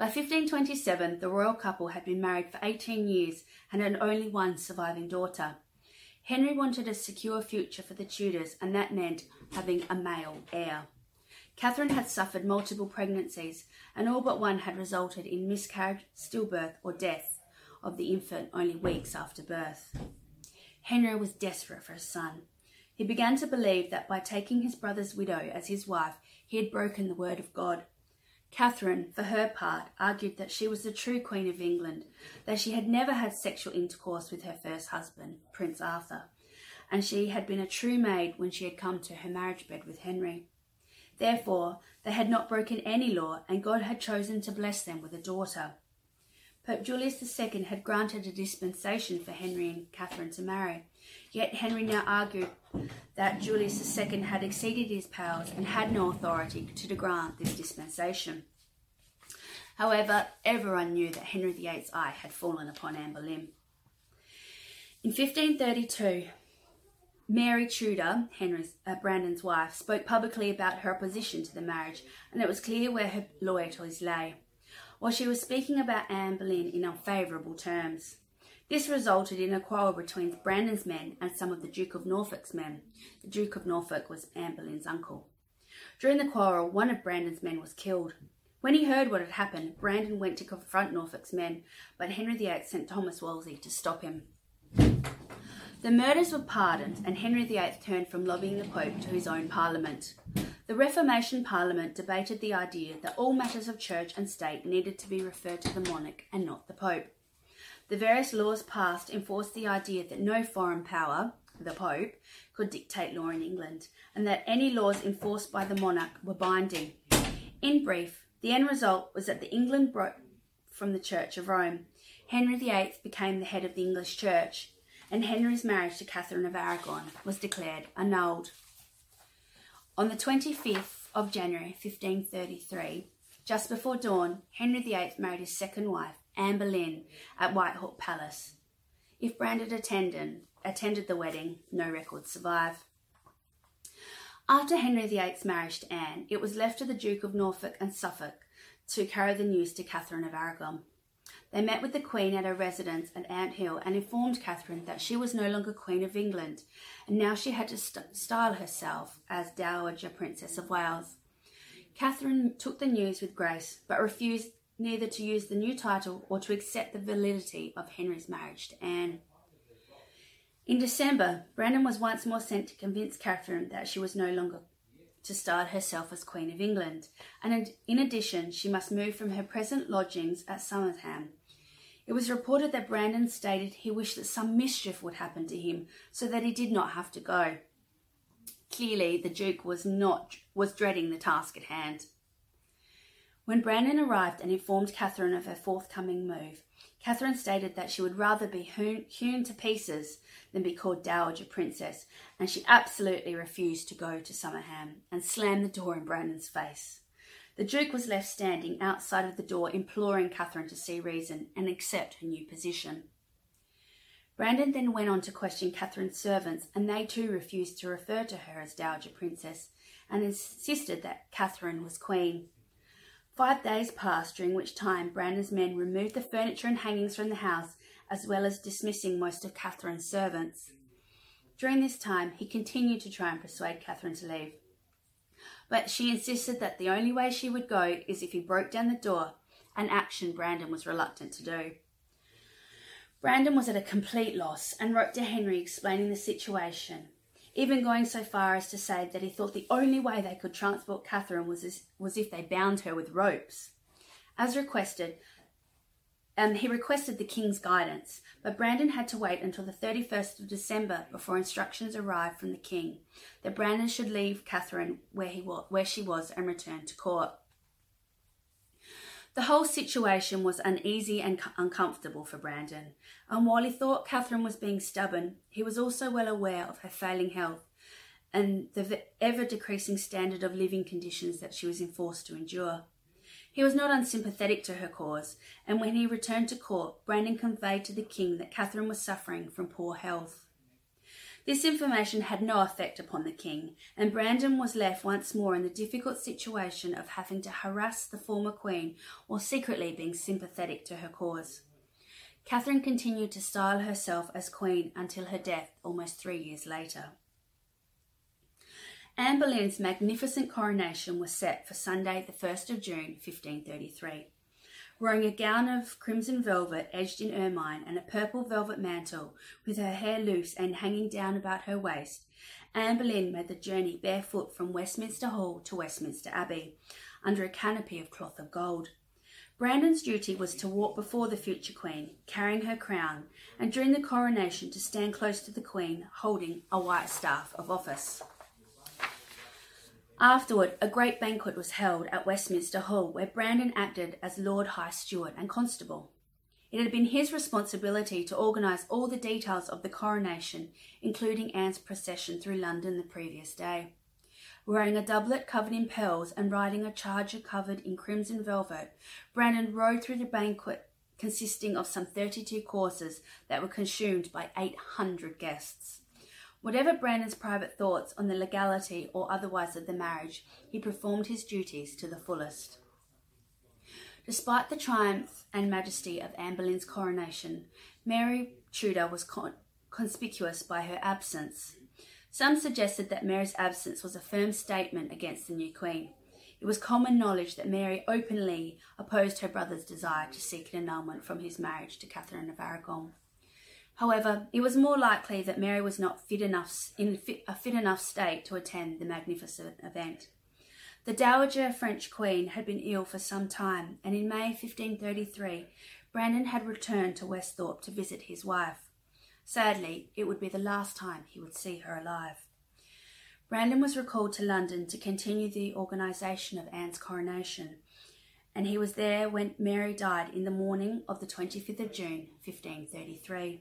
E: By 1527, the royal couple had been married for 18 years and had only one surviving daughter. Henry wanted a secure future for the Tudors, and that meant having a male heir. Catherine had suffered multiple pregnancies, and all but one had resulted in miscarriage, stillbirth, or death of the infant only weeks after birth. Henry was desperate for a son. He began to believe that by taking his brother's widow as his wife, he had broken the word of God. Catherine, for her part, argued that she was the true Queen of England, that she had never had sexual intercourse with her first husband, Prince Arthur, and she had been a true maid when she had come to her marriage bed with Henry. Therefore, they had not broken any law, and God had chosen to bless them with a daughter. Pope Julius II had granted a dispensation for Henry and Catherine to marry, yet Henry now argued that Julius II had exceeded his powers and had no authority to grant this dispensation. However, everyone knew that Henry VIII's eye had fallen upon Anne Boleyn. In 1532, Mary Tudor, Brandon's wife, spoke publicly about her opposition to the marriage, and it was clear where her loyalties lay, while she was speaking about Anne Boleyn in unfavourable terms. This resulted in a quarrel between Brandon's men and some of the Duke of Norfolk's men. The Duke of Norfolk was Anne Boleyn's uncle. During the quarrel, one of Brandon's men was killed. When he heard what had happened, Brandon went to confront Norfolk's men, but Henry VIII sent Thomas Wolsey to stop him. The murders were pardoned, and Henry VIII turned from lobbying the Pope to his own parliament. The Reformation Parliament debated the idea that all matters of church and state needed to be referred to the monarch and not the Pope. The various laws passed enforced the idea that no foreign power, the Pope, could dictate law in England, and that any laws enforced by the monarch were binding. In brief, the end result was that England broke from the Church of Rome. Henry VIII became the head of the English Church, and Henry's marriage to Catherine of Aragon was declared annulled. On the 25th of January 1533, just before dawn, Henry VIII married his second wife, Anne Boleyn, at Whitehall Palace. If Brandon attended the wedding, no records survive. After Henry VIII's marriage to Anne, it was left to the Duke of Norfolk and Suffolk to carry the news to Catherine of Aragon. They met with the Queen at her residence at Ant Hill and informed Catherine that she was no longer Queen of England, and now she had to style herself as Dowager Princess of Wales. Catherine took the news with grace, but refused neither to use the new title or to accept the validity of Henry's marriage to Anne. In December, Brandon was once more sent to convince Catherine that she was no longer to style herself as Queen of England, and in addition, she must move from her present lodgings at Summerham. It was reported that Brandon stated he wished that some mischief would happen to him so that he did not have to go. Clearly, the Duke was dreading the task at hand. When Brandon arrived and informed Catherine of her forthcoming move, Catherine stated that she would rather be hewn to pieces than be called Dowager Princess, and she absolutely refused to go to Summerham and slammed the door in Brandon's face. The Duke was left standing outside of the door, imploring Catherine to see reason and accept her new position. Brandon then went on to question Catherine's servants, and they too refused to refer to her as Dowager Princess and insisted that Catherine was Queen. 5 days passed, during which time Brandon's men removed the furniture and hangings from the house, as well as dismissing most of Catherine's servants. During this time, he continued to try and persuade Catherine to leave, but she insisted that the only way she would go is if he broke down the door, an action Brandon was reluctant to do. Brandon was at a complete loss and wrote to Henry explaining the situation, even going so far as to say that he thought the only way they could transport Catherine was if they bound her with ropes. As requested, he requested the king's guidance, but Brandon had to wait until the 31st of December before instructions arrived from the king that Brandon should leave Catherine where she was and return to court. The whole situation was uneasy and uncomfortable for Brandon, and while he thought Catherine was being stubborn, he was also well aware of her failing health and the ever-decreasing standard of living conditions that she was forced to endure. He was not unsympathetic to her cause, and when he returned to court, Brandon conveyed to the king that Catherine was suffering from poor health. This information had no effect upon the king, and Brandon was left once more in the difficult situation of having to harass the former queen while secretly being sympathetic to her cause. Catherine continued to style herself as queen until her death almost 3 years later. Anne Boleyn's magnificent coronation was set for Sunday the 1st of June 1533. Wearing a gown of crimson velvet edged in ermine and a purple velvet mantle, with her hair loose and hanging down about her waist, Anne Boleyn made the journey barefoot from Westminster Hall to Westminster Abbey, under a canopy of cloth of gold. Brandon's duty was to walk before the future queen, carrying her crown, and during the coronation to stand close to the queen, holding a white staff of office. Afterward, a great banquet was held at Westminster Hall, where Brandon acted as Lord High Steward and Constable. It had been his responsibility to organise all the details of the coronation, including Anne's procession through London the previous day. Wearing a doublet covered in pearls and riding a charger covered in crimson velvet, Brandon rode through the banquet, consisting of some 32 courses that were consumed by 800 guests. Whatever Brandon's private thoughts on the legality or otherwise of the marriage, he performed his duties to the fullest. Despite the triumph and majesty of Anne Boleyn's coronation, Mary Tudor was conspicuous by her absence. Some suggested that Mary's absence was a firm statement against the new queen. It was common knowledge that Mary openly opposed her brother's desire to seek an annulment from his marriage to Catherine of Aragon. However, it was more likely that Mary was not in a fit enough state to attend the magnificent event. The Dowager French Queen had been ill for some time, and in May 1533, Brandon had returned to Westhorpe to visit his wife. Sadly, it would be the last time he would see her alive. Brandon was recalled to London to continue the organisation of Anne's coronation, and he was there when Mary died in the morning of the 25th of June, 1533.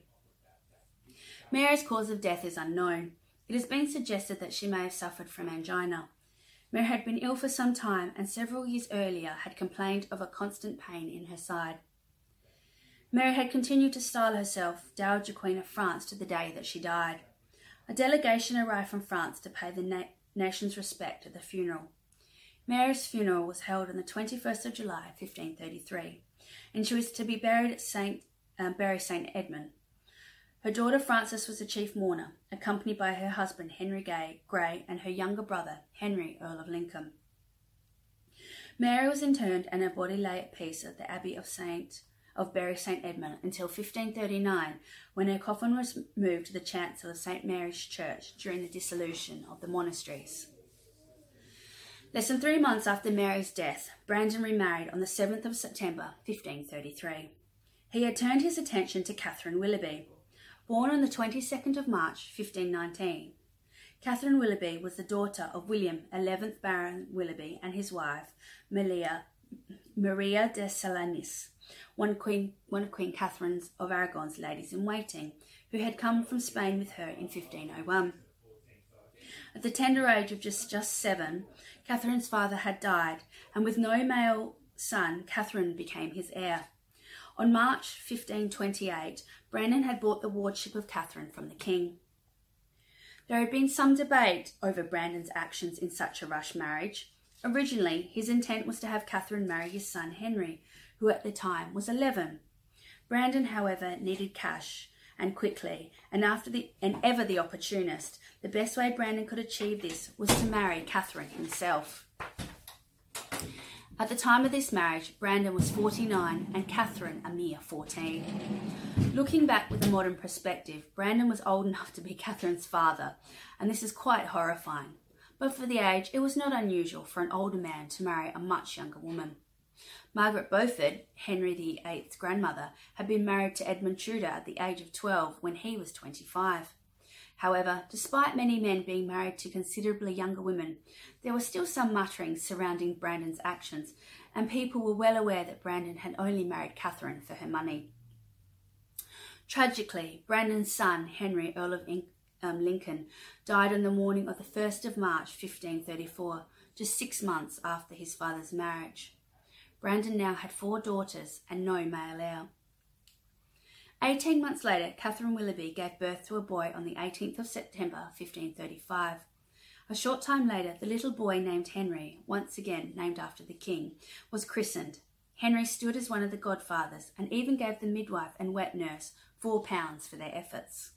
E: Mary's cause of death is unknown. It has been suggested that she may have suffered from angina. Mary had been ill for some time and several years earlier had complained of a constant pain in her side. Mary had continued to style herself Dowager Queen of France to the day that she died. A delegation arrived from France to pay the nation's respect at the funeral. Mary's funeral was held on the 21st of July, 1533, and she was to be buried at Bury St. Edmund. Her daughter Frances was the chief mourner, accompanied by her husband Henry Grey and her younger brother Henry, Earl of Lincoln. Mary was interred and her body lay at peace at the Abbey of Bury St. Edmund until 1539, when her coffin was moved to the chancel of St. Mary's Church during the dissolution of the monasteries. Less than 3 months after Mary's death, Brandon remarried on the 7th of September 1533. He had turned his attention to Catherine Willoughby. Born on the 22nd of March 1519, Catherine Willoughby was the daughter of William, 11th Baron Willoughby, and his wife, Maria de Solanis, one of Queen Catherine of Aragon's ladies-in-waiting, who had come from Spain with her in 1501. At the tender age of just 7, Catherine's father had died, and with no male son, Catherine became his heir. On March 1528, Brandon had bought the wardship of Catherine from the king. There had been some debate over Brandon's actions in such a rush marriage. Originally, his intent was to have Catherine marry his son Henry, who at the time was 11. Brandon, however, needed cash, and quickly, and ever the opportunist, the best way Brandon could achieve this was to marry Catherine himself. At the time of this marriage, Brandon was 49 and Catherine a mere 14. Looking back with a modern perspective, Brandon was old enough to be Catherine's father, and this is quite horrifying. But for the age, it was not unusual for an older man to marry a much younger woman. Margaret Beaufort, Henry VIII's grandmother, had been married to Edmund Tudor at the age of 12 when he was 25. However, despite many men being married to considerably younger women, there was still some muttering surrounding Brandon's actions, and people were well aware that Brandon had only married Catherine for her money. Tragically, Brandon's son, Henry, Earl of Lincoln, died on the morning of the 1st of March 1534, just 6 months after his father's marriage. Brandon now had 4 daughters and no male heir. 18 months later, Catherine Willoughby gave birth to a boy on the 18th of September 1535. A short time later, the little boy named Henry, once again named after the king, was christened. Henry stood as one of the godfathers and even gave the midwife and wet nurse £4 for their efforts.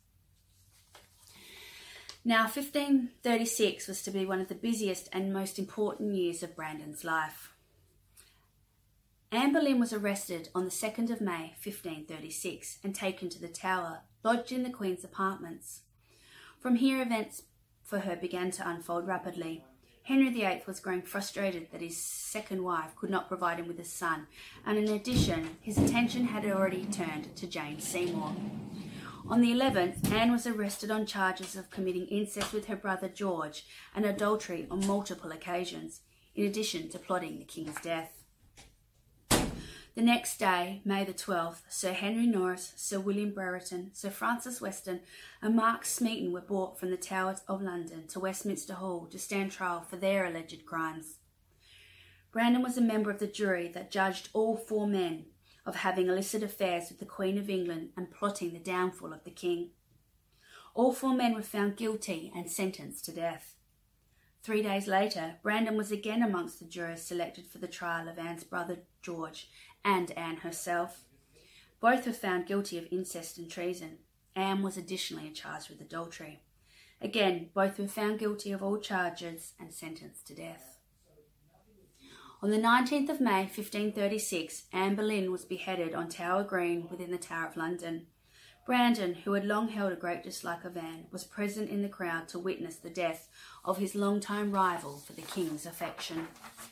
E: Now, 1536 was to be one of the busiest and most important years of Brandon's life. Anne Boleyn was arrested on the 2nd of May 1536 and taken to the Tower, lodged in the Queen's apartments. From here, events for her began to unfold rapidly. Henry VIII was growing frustrated that his second wife could not provide him with a son, and in addition, his attention had already turned to Jane Seymour. On the 11th, Anne was arrested on charges of committing incest with her brother George and adultery on multiple occasions, in addition to plotting the king's death. The next day, May the 12th, Sir Henry Norris, Sir William Brereton, Sir Francis Weston and Mark Smeaton were brought from the Tower of London to Westminster Hall to stand trial for their alleged crimes. Brandon was a member of the jury that judged all 4 men of having illicit affairs with the Queen of England and plotting the downfall of the king. All 4 men were found guilty and sentenced to death. 3 days later, Brandon was again amongst the jurors selected for the trial of Anne's brother George and Anne herself. Both were found guilty of incest and treason. Anne was additionally charged with adultery. Again, both were found guilty of all charges and sentenced to death. On the 19th of May 1536, Anne Boleyn was beheaded on Tower Green within the Tower of London. Brandon, who had long held a great dislike of Anne, was present in the crowd to witness the death of his longtime rival for the king's affection.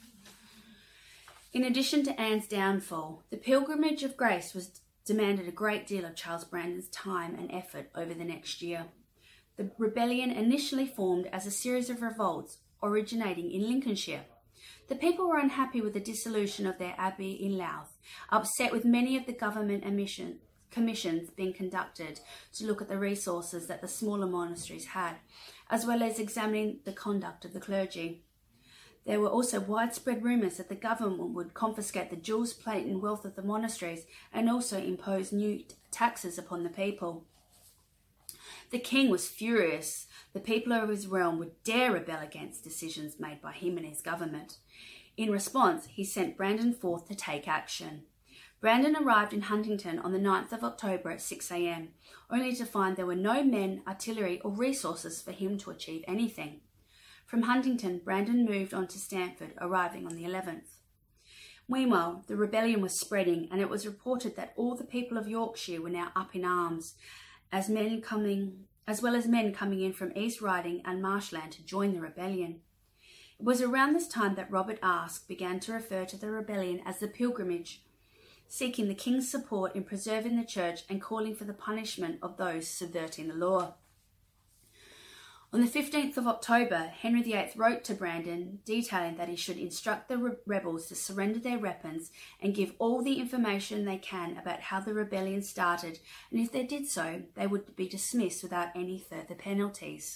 E: In addition to Anne's downfall, the Pilgrimage of Grace demanded a great deal of Charles Brandon's time and effort over the next year. The rebellion initially formed as a series of revolts originating in Lincolnshire. The people were unhappy with the dissolution of their abbey in Louth, upset with many of the government commissions being conducted to look at the resources that the smaller monasteries had, as well as examining the conduct of the clergy. There were also widespread rumours that the government would confiscate the jewels, plate and wealth of the monasteries and also impose new taxes upon the people. The king was furious. The people of his realm would dare rebel against decisions made by him and his government. In response, he sent Brandon forth to take action. Brandon arrived in Huntingdon on the 9th of October at 6 a.m, only to find there were no men, artillery or resources for him to achieve anything. From Huntingdon, Brandon moved on to Stamford, arriving on the 11th. Meanwhile, the rebellion was spreading, and it was reported that all the people of Yorkshire were now up in arms, as well as men coming in from East Riding and Marshland to join the rebellion. It was around this time that Robert Aske began to refer to the rebellion as the Pilgrimage, seeking the king's support in preserving the church and calling for the punishment of those subverting the law. On the 15th of October, Henry VIII wrote to Brandon detailing that he should instruct the rebels to surrender their weapons and give all the information they can about how the rebellion started, and if they did so, they would be dismissed without any further penalties.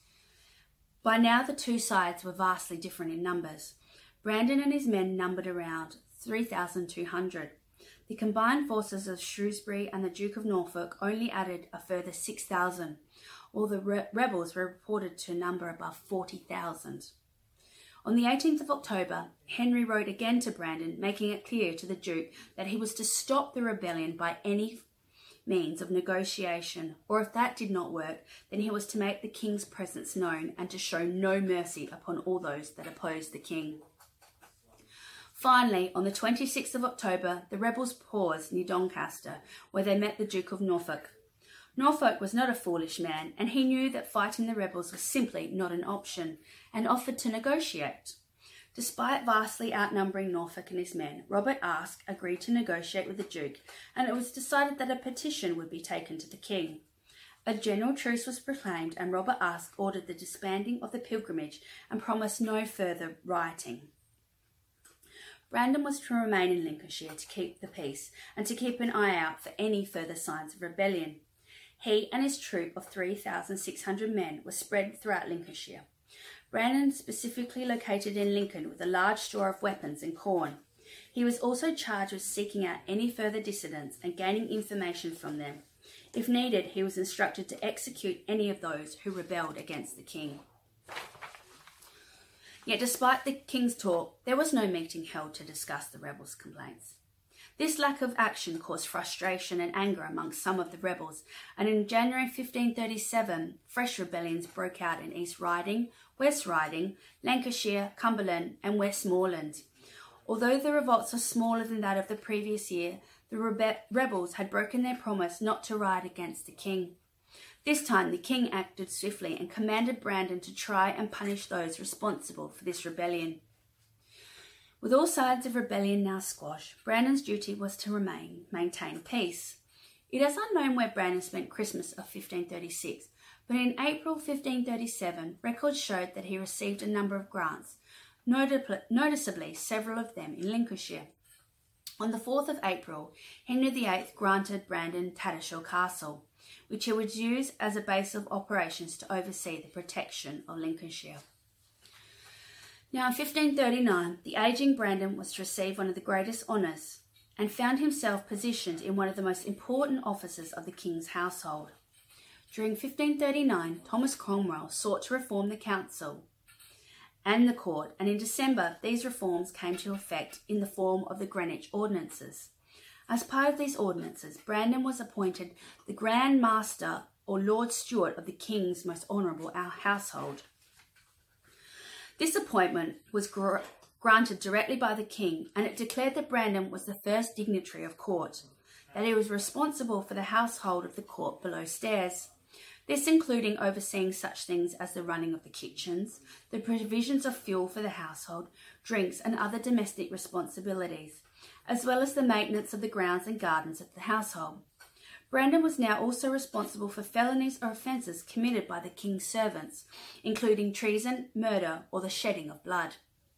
E: By now, the two sides were vastly different in numbers. Brandon and his men numbered around 3,200. The combined forces of Shrewsbury and the Duke of Norfolk only added a further 6,000, while the rebels were reported to number above 40,000. On the 18th of October, Henry wrote again to Brandon, making it clear to the Duke that he was to stop the rebellion by any means of negotiation, or if that did not work, then he was to make the king's presence known and to show no mercy upon all those that opposed the king. Finally, on the 26th of October, the rebels paused near Doncaster, where they met the Duke of Norfolk. Norfolk was not a foolish man, and he knew that fighting the rebels was simply not an option, and offered to negotiate. Despite vastly outnumbering Norfolk and his men, Robert Aske agreed to negotiate with the Duke, and it was decided that a petition would be taken to the king. A general truce was proclaimed, and Robert Aske ordered the disbanding of the pilgrimage and promised no further rioting. Brandon was to remain in Lincolnshire to keep the peace and to keep an eye out for any further signs of rebellion. He and his troop of 3,600 men were spread throughout Lincolnshire. Brandon specifically located in Lincoln with a large store of weapons and corn. He was also charged with seeking out any further dissidents and gaining information from them. If needed, he was instructed to execute any of those who rebelled against the king. Yet despite the king's talk, there was no meeting held to discuss the rebels' complaints. This lack of action caused frustration and anger amongst some of the rebels, and in January 1537, fresh rebellions broke out in East Riding, West Riding, Lancashire, Cumberland and Westmoreland. Although the revolts were smaller than that of the previous year, the rebels had broken their promise not to ride against the king. This time the king acted swiftly and commanded Brandon to try and punish those responsible for this rebellion. With all sides of rebellion now squashed, Brandon's duty was to maintain peace. It is unknown where Brandon spent Christmas of 1536, but in April 1537, records showed that he received a number of grants, noticeably several of them in Lincolnshire. On the 4th of April, Henry VIII granted Brandon Tattershall Castle, which he would use as a base of operations to oversee the protection of Lincolnshire. Now in 1539, the ageing Brandon was to receive one of the greatest honours and found himself positioned in one of the most important offices of the king's household. During 1539, Thomas Cromwell sought to reform the council and the court, and in December these reforms came to effect in the form of the Greenwich Ordinances. As part of these ordinances, Brandon was appointed the Grand Master or Lord Steward of the King's most honourable household. This appointment was granted directly by the King, and it declared that Brandon was the first dignitary of court, that he was responsible for the household of the court below stairs. This including overseeing such things as the running of the kitchens, the provisions of fuel for the household, drinks and other domestic responsibilities, as well as the maintenance of the grounds and gardens of the household. Brandon was now also responsible for felonies or offences committed by the king's servants, including treason, murder, or the shedding of blood.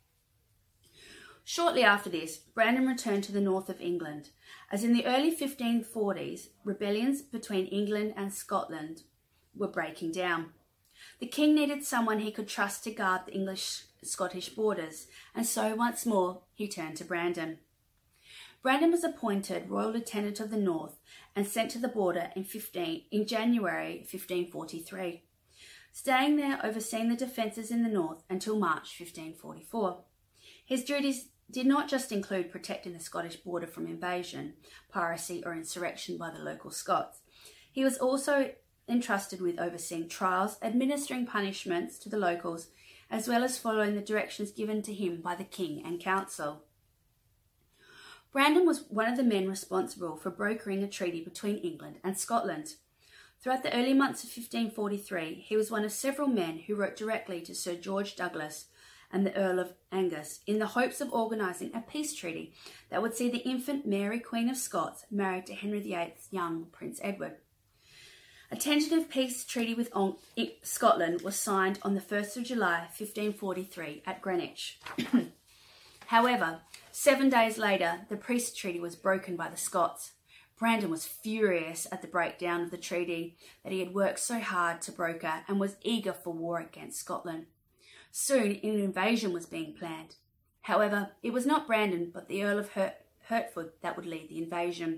E: Shortly after this, Brandon returned to the north of England, as in the early 1540s, rebellions between England and Scotland were breaking down. The king needed someone he could trust to guard the English-Scottish borders, and so once more he turned to Brandon. Brandon was appointed Royal Lieutenant of the North and sent to the border in January 1543, staying there overseeing the defences in the north until March 1544. His duties did not just include protecting the Scottish border from invasion, piracy or insurrection by the local Scots. He was also entrusted with overseeing trials, administering punishments to the locals, as well as following the directions given to him by the king and council. Brandon was one of the men responsible for brokering a treaty between England and Scotland. Throughout the early months of 1543, he was one of several men who wrote directly to Sir George Douglas and the Earl of Angus in the hopes of organising a peace treaty that would see the infant Mary, Queen of Scots, married to Henry VIII's young Prince Edward. A tentative peace treaty with Scotland was signed on the 1st of July 1543 at Greenwich. However, 7 days later, the peace treaty was broken by the Scots. Brandon was furious at the breakdown of the treaty that he had worked so hard to broker and was eager for war against Scotland. Soon, an invasion was being planned. However, it was not Brandon but the Earl of Hertford that would lead the invasion.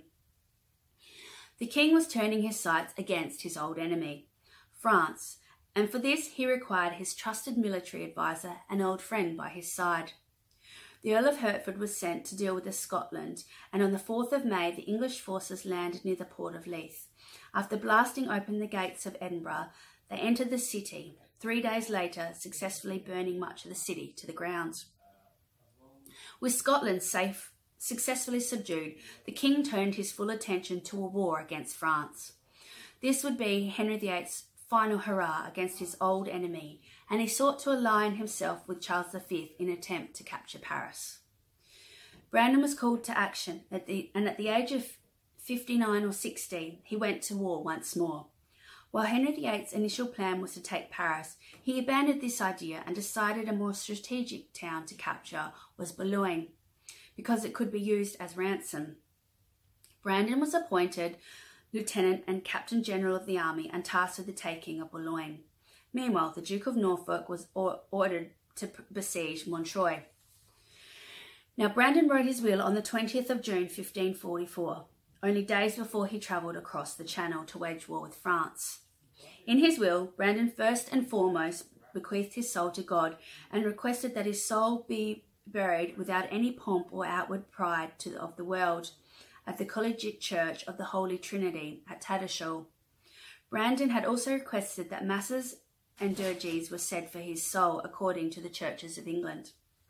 E: The king was turning his sights against his old enemy, France, and for this he required his trusted military advisor and old friend by his side. The Earl of Hertford was sent to deal with Scotland, and on the 4th of May the English forces landed near the port of Leith. After blasting open the gates of Edinburgh, they entered the city, 3 days later successfully burning much of the city to the ground. With Scotland successfully subdued, the king turned his full attention to a war against France. This would be Henry VIII's final hurrah against his old enemy, and he sought to align himself with Charles V in an attempt to capture Paris. Brandon was called to action, at the age of 59 or 60, he went to war once more. While Henry VIII's initial plan was to take Paris, he abandoned this idea and decided a more strategic town to capture was Boulogne, because it could be used as ransom. Brandon was appointed Lieutenant and Captain General of the Army and tasked with the taking of Boulogne. Meanwhile, the Duke of Norfolk was ordered to besiege Montreuil. Now, Brandon wrote his will on the 20th of June 1544, only days before he travelled across the Channel to wage war with France. In his will, Brandon first and foremost bequeathed his soul to God and requested that his soul be buried without any pomp or outward pride of the world at the Collegiate Church of the Holy Trinity at Tattershall. Brandon had also requested that masses and dirges were said for his soul according to the churches of England.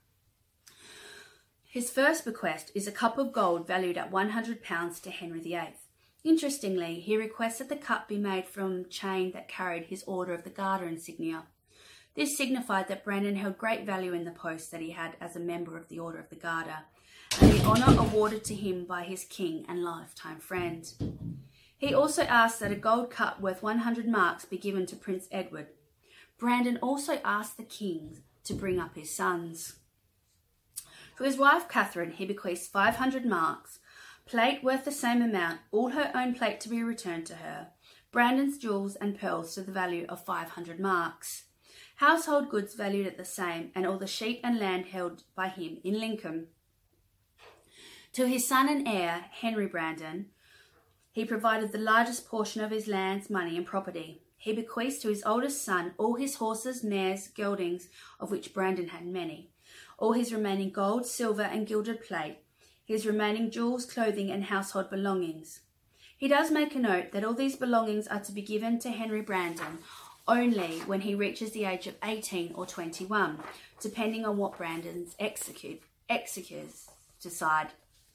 E: His first bequest is a cup of gold valued at £100 to Henry VIII. Interestingly, he requests that the cup be made from chain that carried his Order of the Garter insignia. This signified that Brandon held great value in the post that he had as a member of the Order of the Garter, and the honour awarded to him by his king and lifetime friend. He also asked that a gold cup worth 100 marks be given to Prince Edward. Brandon also asked the king to bring up his sons. For his wife Catherine, he bequeaths 500 marks, plate worth the same amount, all her own plate to be returned to her, Brandon's jewels and pearls to the value of 500 marks, household goods valued at the same, and all the sheep and land held by him in Lincoln. To his son and heir, Henry Brandon, he provided the largest portion of his lands, money and property. He bequeathed to his oldest son all his horses, mares, geldings, of which Brandon had many, all his remaining gold, silver and gilded plate, his remaining jewels, clothing and household belongings. He does make a note that all these belongings are to be given to Henry Brandon only when he reaches the age of 18 or 21, depending on what Brandon's executors decide.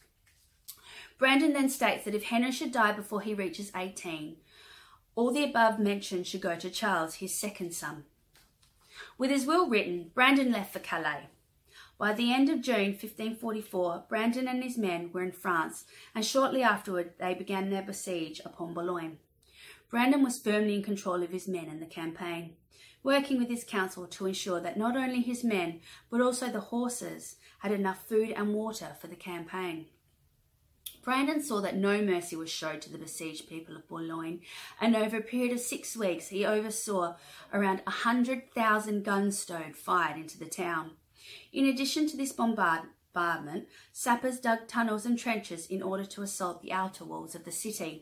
E: Brandon then states that if Henry should die before he reaches 18, all the above mentioned should go to Charles, his second son. With his will written, Brandon left for Calais. By the end of June 1544, Brandon and his men were in France, and shortly afterward they began their besiege upon Boulogne. Brandon was firmly in control of his men and the campaign, working with his council to ensure that not only his men, but also the horses, had enough food and water for the campaign. Brandon saw that no mercy was shown to the besieged people of Boulogne, and over a period of 6 weeks he oversaw around 100,000 guns stowed fired into the town. In addition to this bombardment, sappers dug tunnels and trenches in order to assault the outer walls of the city.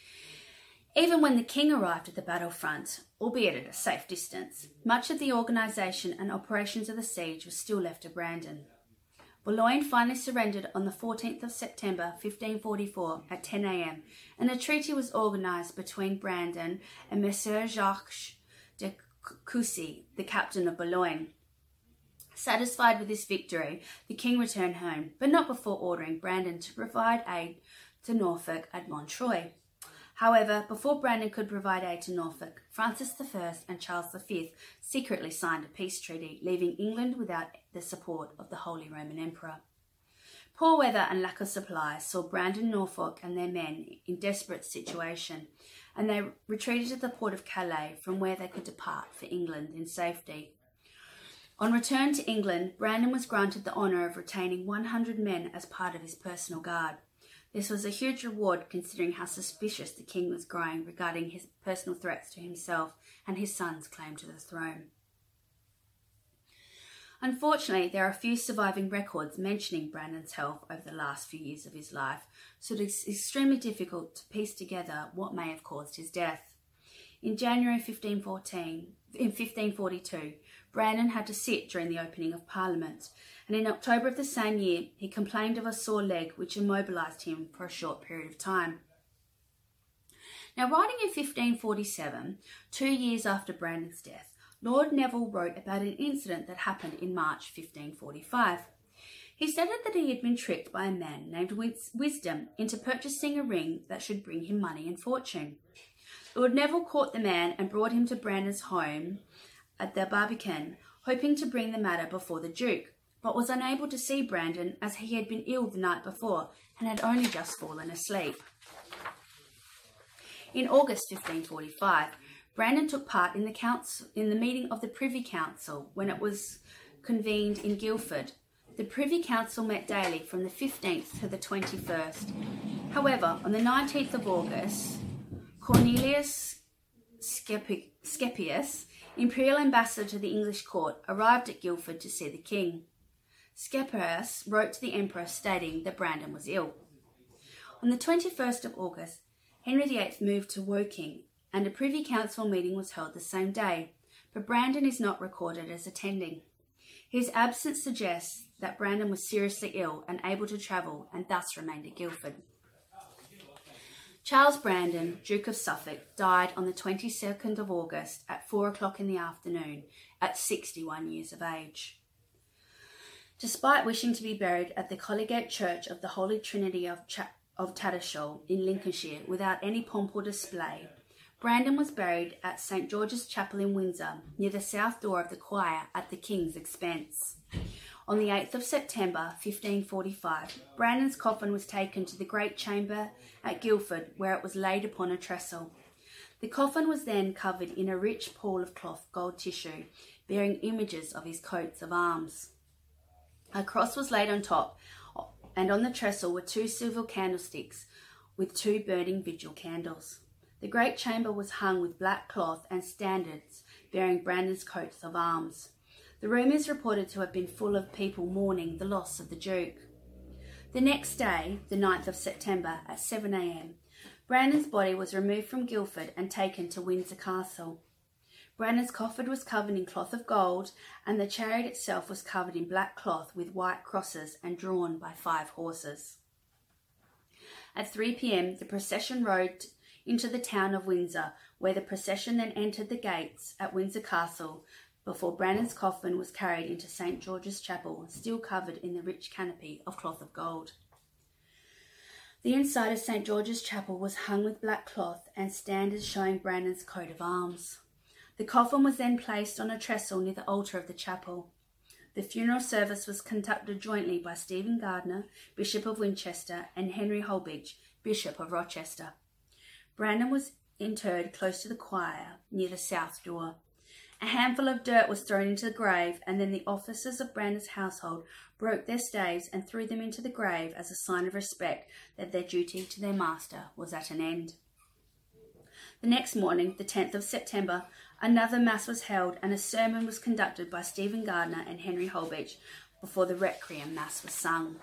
E: Even when the king arrived at the battlefront, albeit at a safe distance, much of the organisation and operations of the siege was still left to Brandon. Boulogne finally surrendered on the 14th of September 1544 at 10 a.m, and a treaty was organised between Brandon and Monsieur Jacques de Coucy, the captain of Boulogne. Satisfied with this victory, the king returned home, but not before ordering Brandon to provide aid to Norfolk at Montreuil. However, before Brandon could provide aid to Norfolk, Francis I and Charles V secretly signed a peace treaty, leaving England without the support of the Holy Roman Emperor. Poor weather and lack of supplies saw Brandon, Norfolk and their men in desperate situation, and they retreated to the port of Calais, from where they could depart for England in safety. On return to England, Brandon was granted the honour of retaining 100 men as part of his personal guard. This was a huge reward considering how suspicious the king was growing regarding his personal threats to himself and his son's claim to the throne. Unfortunately, there are few surviving records mentioning Brandon's health over the last few years of his life, so it is extremely difficult to piece together what may have caused his death. In January 1542, Brandon had to sit during the opening of Parliament, and in October of the same year, he complained of a sore leg which immobilised him for a short period of time. Now, writing in 1547, 2 years after Brandon's death, Lord Neville wrote about an incident that happened in March 1545. He stated that he had been tricked by a man named Wisdom into purchasing a ring that should bring him money and fortune. Lord Neville caught the man and brought him to Brandon's home at the Barbican, hoping to bring the matter before the Duke, but was unable to see Brandon as he had been ill the night before and had only just fallen asleep. In August 1545, Brandon took part in the meeting of the Privy Council when it was convened in Guildford. The Privy Council met daily from the 15th to the 21st. However, on the 19th of August, Cornelius Scepius, Imperial Ambassador to the English court, arrived at Guildford to see the king. Scapeus wrote to the emperor stating that Brandon was ill. On the 21st of August, Henry VIII moved to Woking, and a Privy Council meeting was held the same day, but Brandon is not recorded as attending. His absence suggests that Brandon was seriously ill and able to travel, and thus remained at Guildford. Charles Brandon, Duke of Suffolk, died on the 22nd of August at 4 o'clock in the afternoon at 61 years of age. Despite wishing to be buried at the Collegate Church of the Holy Trinity of Tattershall in Lincolnshire without any pomp or display, Brandon was buried at St. George's Chapel in Windsor, near the south door of the choir at the King's expense. On the 8th of September 1545, Brandon's coffin was taken to the Great Chamber at Guildford, where it was laid upon a trestle. The coffin was then covered in a rich pall of cloth gold tissue, bearing images of his coats of arms. A cross was laid on top, and on the trestle were 2 silver candlesticks with 2 burning vigil candles. The great chamber was hung with black cloth and standards bearing Brandon's coats of arms. The room is reported to have been full of people mourning the loss of the Duke. The next day, the 9th of September, at 7 a.m, Brandon's body was removed from Guildford and taken to Windsor Castle. Brandon's coffin was covered in cloth of gold, and the chariot itself was covered in black cloth with white crosses and drawn by 5 horses. At 3 p.m, the procession rode into the town of Windsor, where the procession then entered the gates at Windsor Castle before Brandon's coffin was carried into St. George's Chapel, still covered in the rich canopy of cloth of gold. The inside of St. George's Chapel was hung with black cloth and standards showing Brandon's coat of arms. The coffin was then placed on a trestle near the altar of the chapel. The funeral service was conducted jointly by Stephen Gardiner, Bishop of Winchester, and Henry Holbitch, Bishop of Rochester. Brandon was interred close to the choir, near the south door. A handful of dirt was thrown into the grave, and then the officers of Brandon's household broke their staves and threw them into the grave as a sign of respect that their duty to their master was at an end. The next morning, the 10th of September, another mass was held and a sermon was conducted by Stephen Gardiner and Henry Holbitch before the requiem mass was sung.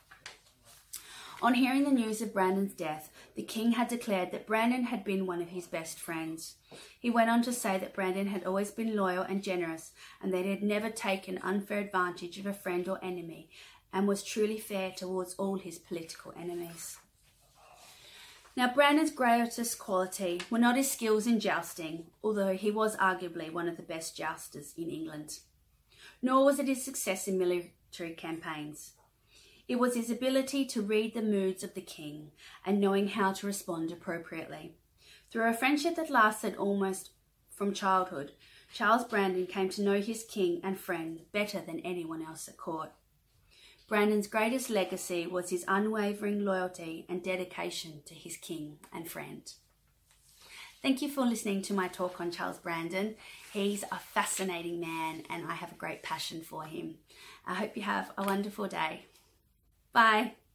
E: On hearing the news of Brandon's death, the king had declared that Brandon had been one of his best friends. He went on to say that Brandon had always been loyal and generous, and that he had never taken unfair advantage of a friend or enemy, and was truly fair towards all his political enemies. Now, Brandon's greatest quality were not his skills in jousting, although he was arguably one of the best jousters in England, nor was it his success in military campaigns. It was his ability to read the moods of the king and knowing how to respond appropriately. Through a friendship that lasted almost from childhood, Charles Brandon came to know his king and friend better than anyone else at court. Brandon's greatest legacy was his unwavering loyalty and dedication to his king and friend. Thank you for listening to my talk on Charles Brandon. He's a fascinating man and I have a great passion for him. I hope you have a wonderful day. Bye.